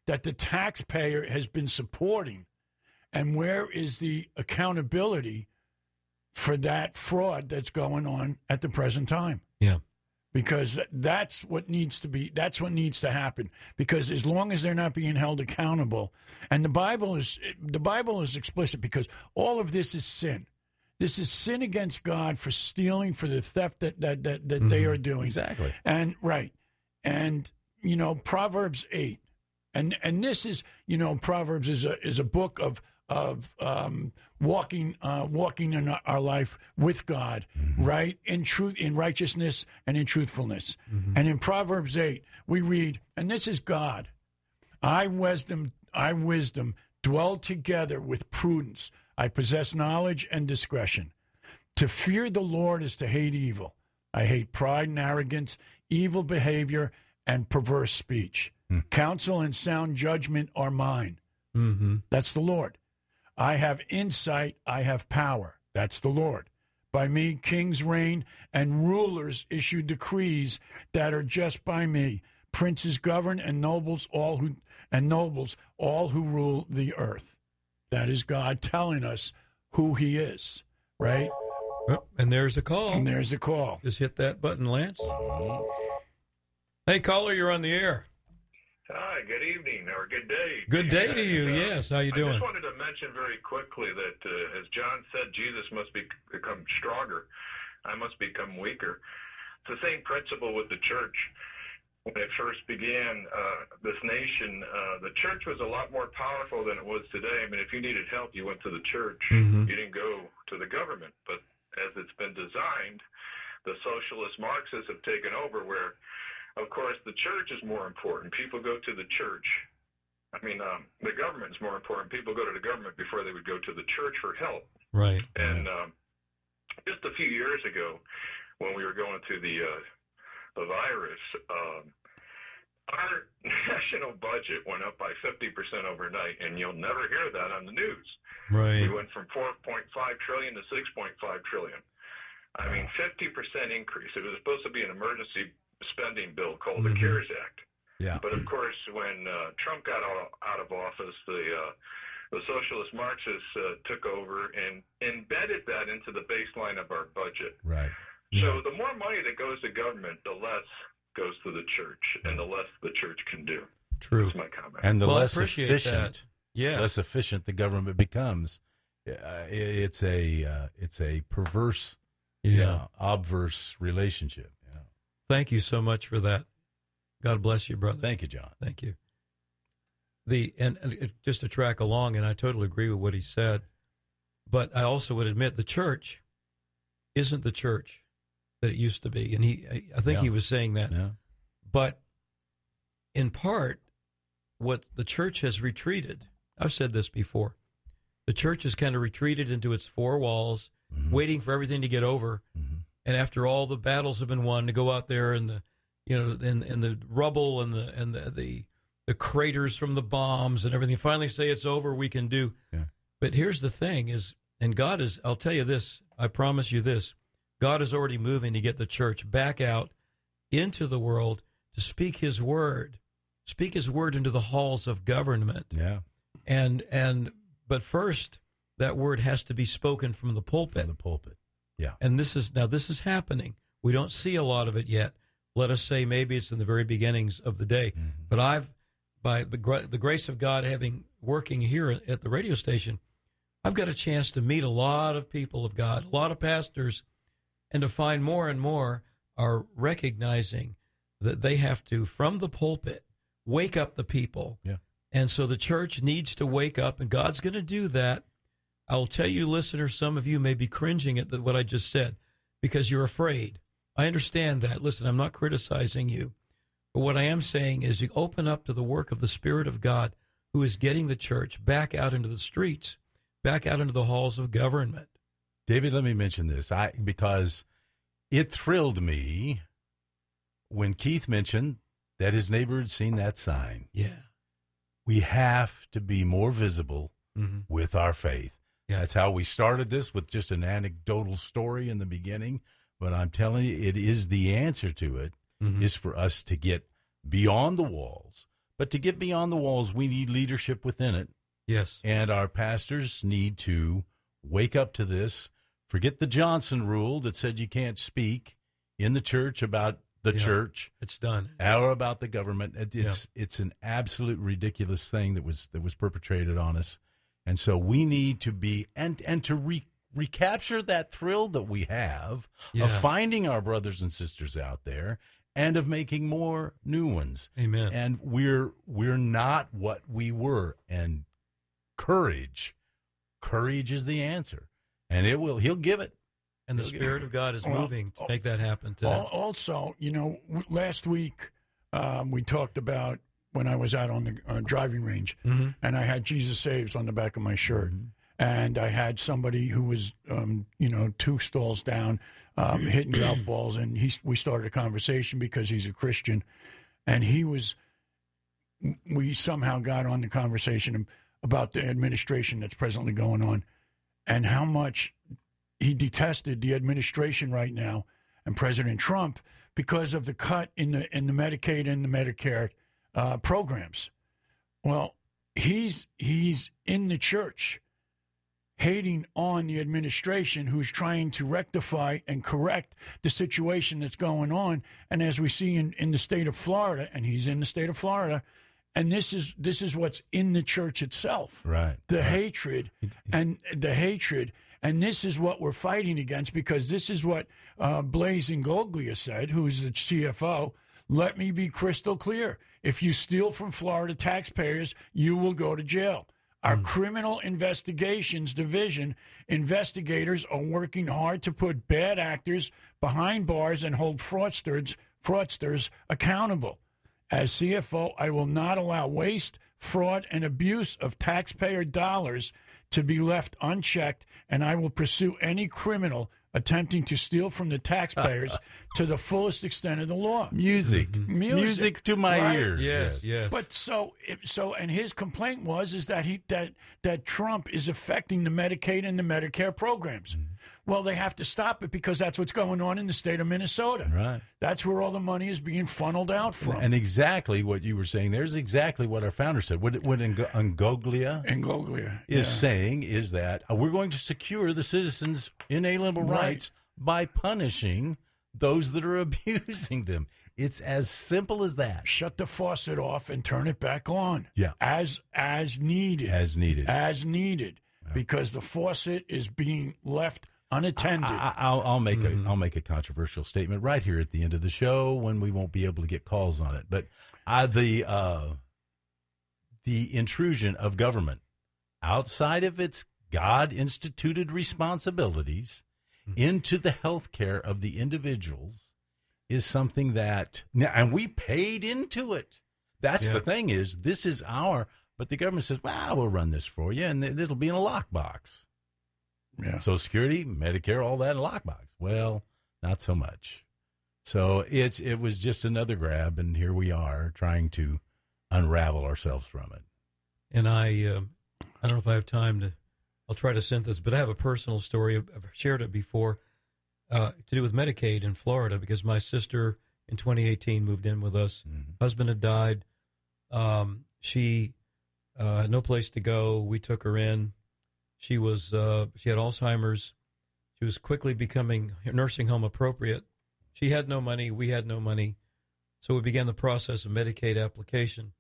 that the taxpayer has been supporting. And where is the accountability for that fraud that's going on at the present time? Yeah. Because that's what needs to be, that's what needs to happen. Because as long as they're not being held accountable, and the Bible is, the Bible is explicit, because all of this is sin. This is sin against God for stealing, for the theft that that that, that mm-hmm. they are doing. Exactly. And right. And, you know, Proverbs eight. And and this is, you know, Proverbs is a is a book of of um, walking uh, walking in our life with God, mm-hmm. right? In truth, in righteousness, and in truthfulness. Mm-hmm. And in Proverbs eight, we read, and this is God, I wisdom, I wisdom dwell together with prudence. I possess knowledge and discretion. To fear the Lord is to hate evil. I hate pride and arrogance, evil behavior, and perverse speech. Mm. Counsel and sound judgment are mine. Mm-hmm. That's the Lord. I have insight, I have power. That's the Lord. By me, kings reign, and rulers issue decrees that are just by me. Princes govern, and nobles all who and nobles all who rule the earth. That is God telling us who He is, right? Oh, and there's a call. And there's a call. Just hit that button, Lance. Hey, caller, you're on the air. Hi, good evening, or good day. Good day to you, uh, yes. How you doing? I just wanted to mention very quickly that, uh, as John said, Jesus must be, become stronger. I must become weaker. It's the same principle with the church. When it first began, uh, this nation, uh, the church was a lot more powerful than it was today. I mean, if you needed help, you went to the church. Mm-hmm. You didn't go to the government. But as it's been designed, the socialist Marxists have taken over where, of course, the church is more important. People go to the church. I mean, um, the government is more important. People go to the government before they would go to the church for help. Right. And um, just a few years ago, when we were going through the uh, the virus, um, our national budget went up by fifty percent overnight, and you'll never hear that on the news. Right. We went from four point five trillion dollars to six point five trillion dollars. I mean, fifty percent increase. It was supposed to be an emergency spending bill called mm-hmm. the CARES Act. Yeah. But of course, when uh, Trump got out, out of office, the uh, the socialist Marxists uh, took over and embedded that into the baseline of our budget. Right. So the more money that goes to government, the less goes to the church, and the less the church can do. True. That's my comment. And the well, less efficient, efficient, yes. less efficient the government becomes. Uh, it's a uh, it's a perverse, yeah, you know, obverse relationship. Yeah. Thank you so much for that. God bless you, brother. Thank you, John. Thank you. The and, and just to track along, and I totally agree with what he said, but I also would admit the church isn't the church that it used to be, and he I think yeah. he was saying that. Yeah. But in part, what the church has retreated. I've said this before. The church has kind of retreated into its four walls, mm-hmm. waiting for everything to get over, mm-hmm. and after all the battles have been won, to go out there and the you know in in the rubble and the and the, the the craters from the bombs and everything. Finally, say it's over. We can do. Yeah. But here's the thing: is and God is. I'll tell you this. I promise you this. God is already moving to get the church back out into the world to speak His word, speak His word into the halls of government. Yeah. And and but first, that word has to be spoken from the pulpit. From the pulpit. Yeah. And this is now this is happening. We don't see a lot of it yet. Let us say maybe it's in the very beginnings of the day. Mm-hmm. But I've, by the, gra- the grace of God, having working here at the radio station, I've got a chance to meet a lot of people of God, a lot of pastors, and to find more and more are recognizing that they have to, from the pulpit, wake up the people. Yeah. And so the church needs to wake up, and God's going to do that. I'll tell you, listeners, some of you may be cringing at the, what I just said because you're afraid. I understand that. Listen, I'm not criticizing you. But what I am saying is you open up to the work of the Spirit of God who is getting the church back out into the streets, back out into the halls of government. David, let me mention this I because it thrilled me when Keith mentioned that his neighbor had seen that sign. Yeah. We have to be more visible mm-hmm. with our faith. Yeah. That's how we started this, with just an anecdotal story in the beginning. But I'm telling you, it is the answer to it, mm-hmm. is for us to get beyond the walls, But to get beyond the walls, we need leadership within it. Yes. And our pastors need to wake up to this. Forget the Johnson rule that said you can't speak in the church about the Yeah. church. It's done. Or about the government. It, it's yeah. it's an absolute ridiculous thing that was that was perpetrated on us. And so we need to be and and to re, recapture that thrill that we have yeah. of finding our brothers and sisters out there and of making more new ones. Amen. And we're we're not what we were. And courage, courage is the answer. And it will. He'll give it. And the Spirit of God is moving to make that happen today. Also, you know, last week um, we talked about when I was out on the uh, driving range, mm-hmm. and I had Jesus Saves on the back of my shirt. Mm-hmm. And I had somebody who was, um, you know, two stalls down, um, hitting golf balls, and he, we started a conversation because he's a Christian. And he was, we somehow got on the conversation about the administration that's presently going on and how much he detested the administration right now and President Trump because of the cut in the in the Medicaid and the Medicare uh, programs. Well, he's he's in the church hating on the administration who's trying to rectify and correct the situation that's going on. And as we see in, in the state of Florida, and he's in the state of Florida, and this is this is what's in the church itself. Right. The right. hatred and the hatred. And this is what we're fighting against, because this is what uh, Blaise Ingoglia said, who's the C F O. Let me be crystal clear. If you steal from Florida taxpayers, you will go to jail. Our mm. Criminal Investigations Division investigators are working hard to put bad actors behind bars and hold fraudsters, fraudsters accountable. As C F O, I will not allow waste, fraud, and abuse of taxpayer dollars to be left unchecked, and I will pursue any criminal attempting to steal from the taxpayers to the fullest extent of the law. Music. Music, Music to my right? ears. Yes, yes. But so, so, and his complaint was is that he that that Trump is affecting the Medicaid and the Medicare programs. Mm-hmm. Well, they have to stop it because that's what's going on in the state of Minnesota. Right. That's where all the money is being funneled out from. And exactly what you were saying, there's exactly what our founder said. What, what Ingoglia, Ingoglia is yeah. saying is that uh, we're going to secure the citizens' inalienable right. rights by punishing those that are abusing them. It's as simple as that. Shut the faucet off and turn it back on. Yeah. As as needed. As needed. As needed. Yeah. Because the faucet is being left unattended. I, I, I'll, I'll make mm-hmm. a I'll make a controversial statement right here at the end of the show when we won't be able to get calls on it. But I, the uh, the intrusion of government outside of its God instituted responsibilities mm-hmm. into the health care of the individuals is something that now, and we paid into it. That's yeah. the thing is this is our. But the government says, well, we'll run this for you, and it'll be in a lockbox. Yeah. Social Security, Medicare, all that in a lockbox. Well, not so much. So it's it was just another grab, and here we are trying to unravel ourselves from it. And I, uh, I don't know if I have time to, I'll try to synthesize, but I have a personal story. I've shared it before uh, to do with Medicaid in Florida because my sister in twenty eighteen moved in with us. Mm-hmm. Husband had died. Um, she... Uh, no place to go. We took her in. She was uh, she had Alzheimer's. She was quickly becoming nursing home appropriate. She had no money. We had no money. So we began the process of Medicaid application.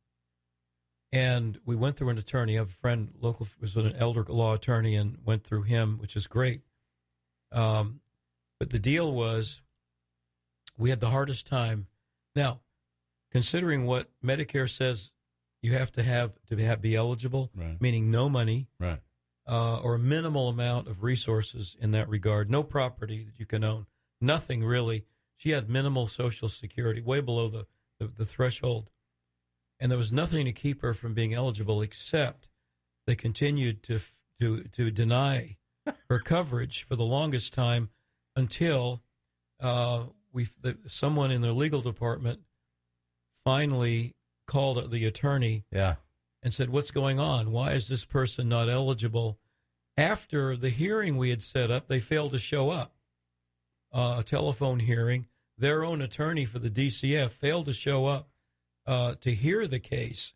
And we went through an attorney. I have a friend, local, was an elder law attorney, and went through him, which is great. Um, but the deal was we had the hardest time. Now, considering what Medicare says you have to have to have, be eligible, right. meaning no money, right, uh, or a minimal amount of resources in that regard, no property that you can own, nothing really. She had minimal Social Security, way below the, the, the threshold, and there was nothing to keep her from being eligible except they continued to to to deny her coverage for the longest time until uh, we the, someone in the legal department finally called the attorney yeah. and said, what's going on? Why is this person not eligible? After the hearing we had set up, they failed to show up. Uh, a telephone hearing. Their own attorney for the D C F failed to show up. uh, to hear the case.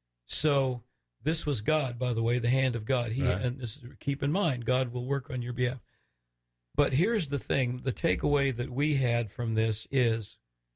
So this was God, by the way, the hand of God. He Right. and this is, keep in mind, God will work on your behalf. But here's the thing: the takeaway that we had from this is,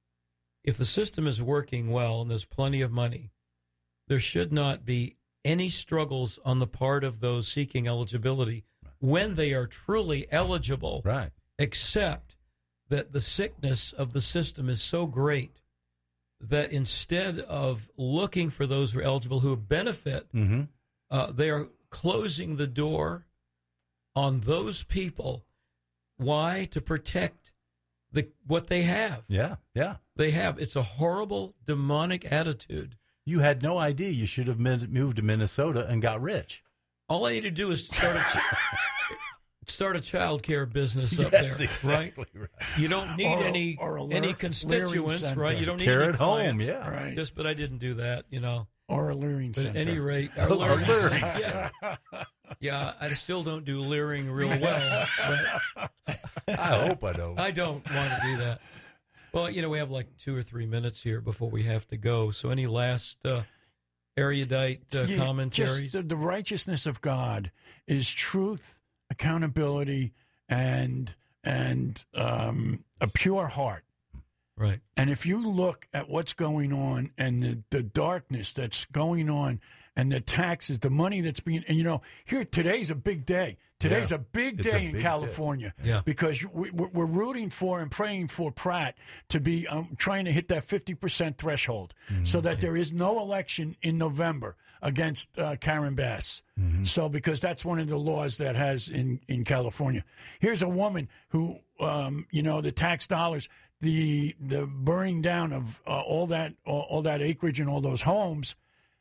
if the system is working well and there's plenty of money, there should not be any struggles on the part of those seeking eligibility when they are truly eligible, Right. except that the sickness of the system is so great that instead of looking for those who are eligible who benefit, Mm-hmm. uh, they are closing the door on those people. Why? To protect the what they have. Yeah, yeah. They have. It's a horrible, demonic attitude. You had no idea you should have min- moved to Minnesota and got rich. All I need to do is start a ch- start a child care business up Yes, there, exactly right? right. You don't need Or a- any or a any Lear- constituents, Learning right? center. You don't need Care any at home, clients. yeah. Right. Just, but I didn't do that, you know. Or a leering But center. at any rate, A or learning learning center. Yeah. yeah, I still don't do leering real well, but I hope I don't. I don't want to do that. Well, you know, we have like two or three minutes here before we have to go. So, any last uh, erudite uh, Yeah, commentaries? Just the, the righteousness of God is truth, accountability, and and um, a pure heart. Right. And if you look at what's going on and the, the darkness that's going on and the taxes, the money that's being, and you know, here today's a big day. Today's Yeah. a big It's a day in big California Yeah. because we, we're we're rooting for and praying for Pratt to be um, trying to hit that fifty percent threshold so that there is no election in November against uh, Karen Bass. So because that's one of the laws that has in, in California. Here's a woman who, um, you know, the tax dollars, the the burning down of uh, all that all, all that acreage and all those homes,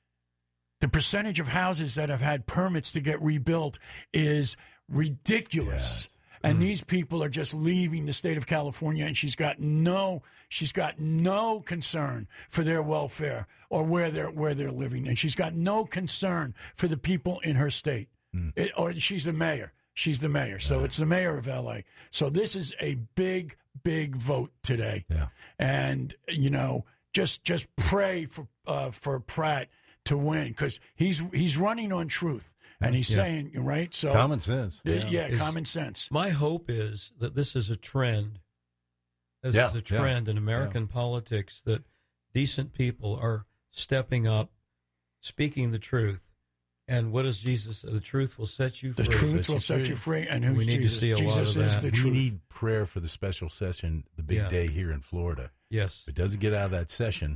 the percentage of houses that have had permits to get rebuilt is ridiculous. Yes. And these people are just leaving the state of California, and she's got no she's got no concern for their welfare or where they're where they're living, and she's got no concern for the people in her state. It, or she's the mayor. She's the mayor, so it's the mayor of L A. So this is a big, big vote today. Yeah. And you know, just just pray for uh, for Pratt to win because he's he's running on truth, and he's Yeah. saying right. So Common sense. th- yeah, Is- common sense. My hope is that this is a trend. This Yeah, is a yeah, trend in American politics that decent people are stepping up, speaking the truth. And what does Jesus say? The truth will set you The free. truth set will you set free. you free, and who's We need to Jesus? see a lot Jesus of is that. the We truth. need prayer for the special session, the big Yeah. day here in Florida. Yes. If it doesn't get out of that session,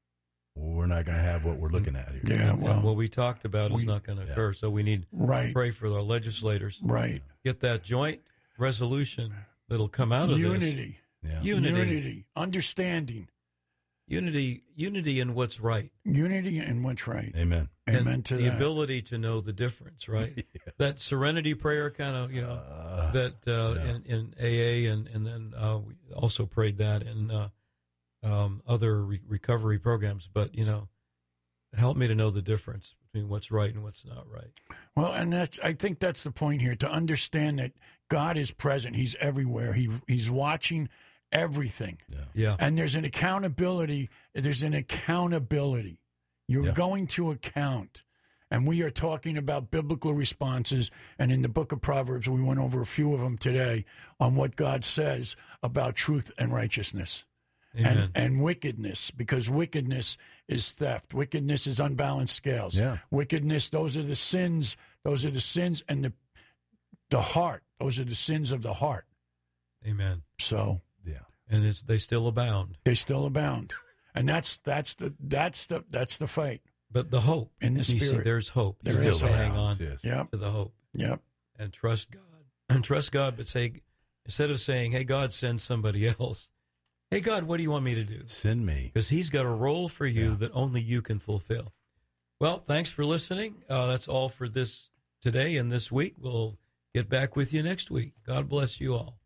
we're not going to have what we're looking at here. Yeah, And well, what we talked about is we- not going to Yeah. occur. So we need to right, pray for our legislators. right. Get that joint resolution that'll come out of this. Unity, Yeah. Unity. unity, understanding, Unity. Unity in what's right. unity, and what's right. Amen. Amen and to the that. ability to know the difference, right? That serenity prayer kind of, you know, Uh, that uh, yeah. in, in A A, and, and then uh, we also prayed that in uh, um, other re- recovery programs. But, you know, help me to know the difference between what's right and what's not right. Well, and that's I think that's the point here, to understand that God is present. He's everywhere. He he's watching everything. Yeah. Yeah. And there's an accountability. There's an accountability. You're Yeah. going to account. And we are talking about biblical responses. And in the book of Proverbs, we went over a few of them today on what God says about truth and righteousness. Amen. And, and wickedness, because wickedness is theft. Wickedness is unbalanced scales. Yeah. Wickedness, those are the sins. Those are the sins and the the heart. Those are the sins of the heart. Amen. So Yeah. And it's, they still abound. they still abound. And that's that's the that's the that's the fight. But the hope, In the you see, spirit. there's hope. You There still is have to hang Abounds, on yes. Yep. to the hope Yep. and trust God. And trust God, but say, instead of saying, hey, God, send somebody else, hey, God, what do you want me to do? Send me. Because he's got a role for you Yeah. that only you can fulfill. Well, thanks for listening. Uh, that's all for this today and this week. We'll get back with you next week. God bless you all.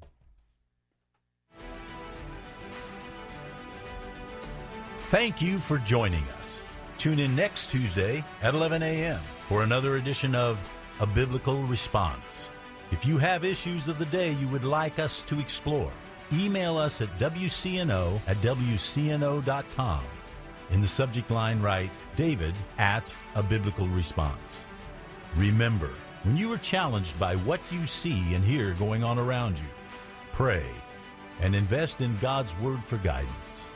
Thank you for joining us. Tune in next Tuesday at eleven a.m. for another edition of A Biblical Response. If you have issues of the day you would like us to explore, email us at W C N O at W C N O dot com In the subject line, write David at A Biblical Response. Remember, when you are challenged by what you see and hear going on around you, pray and invest in God's Word for guidance.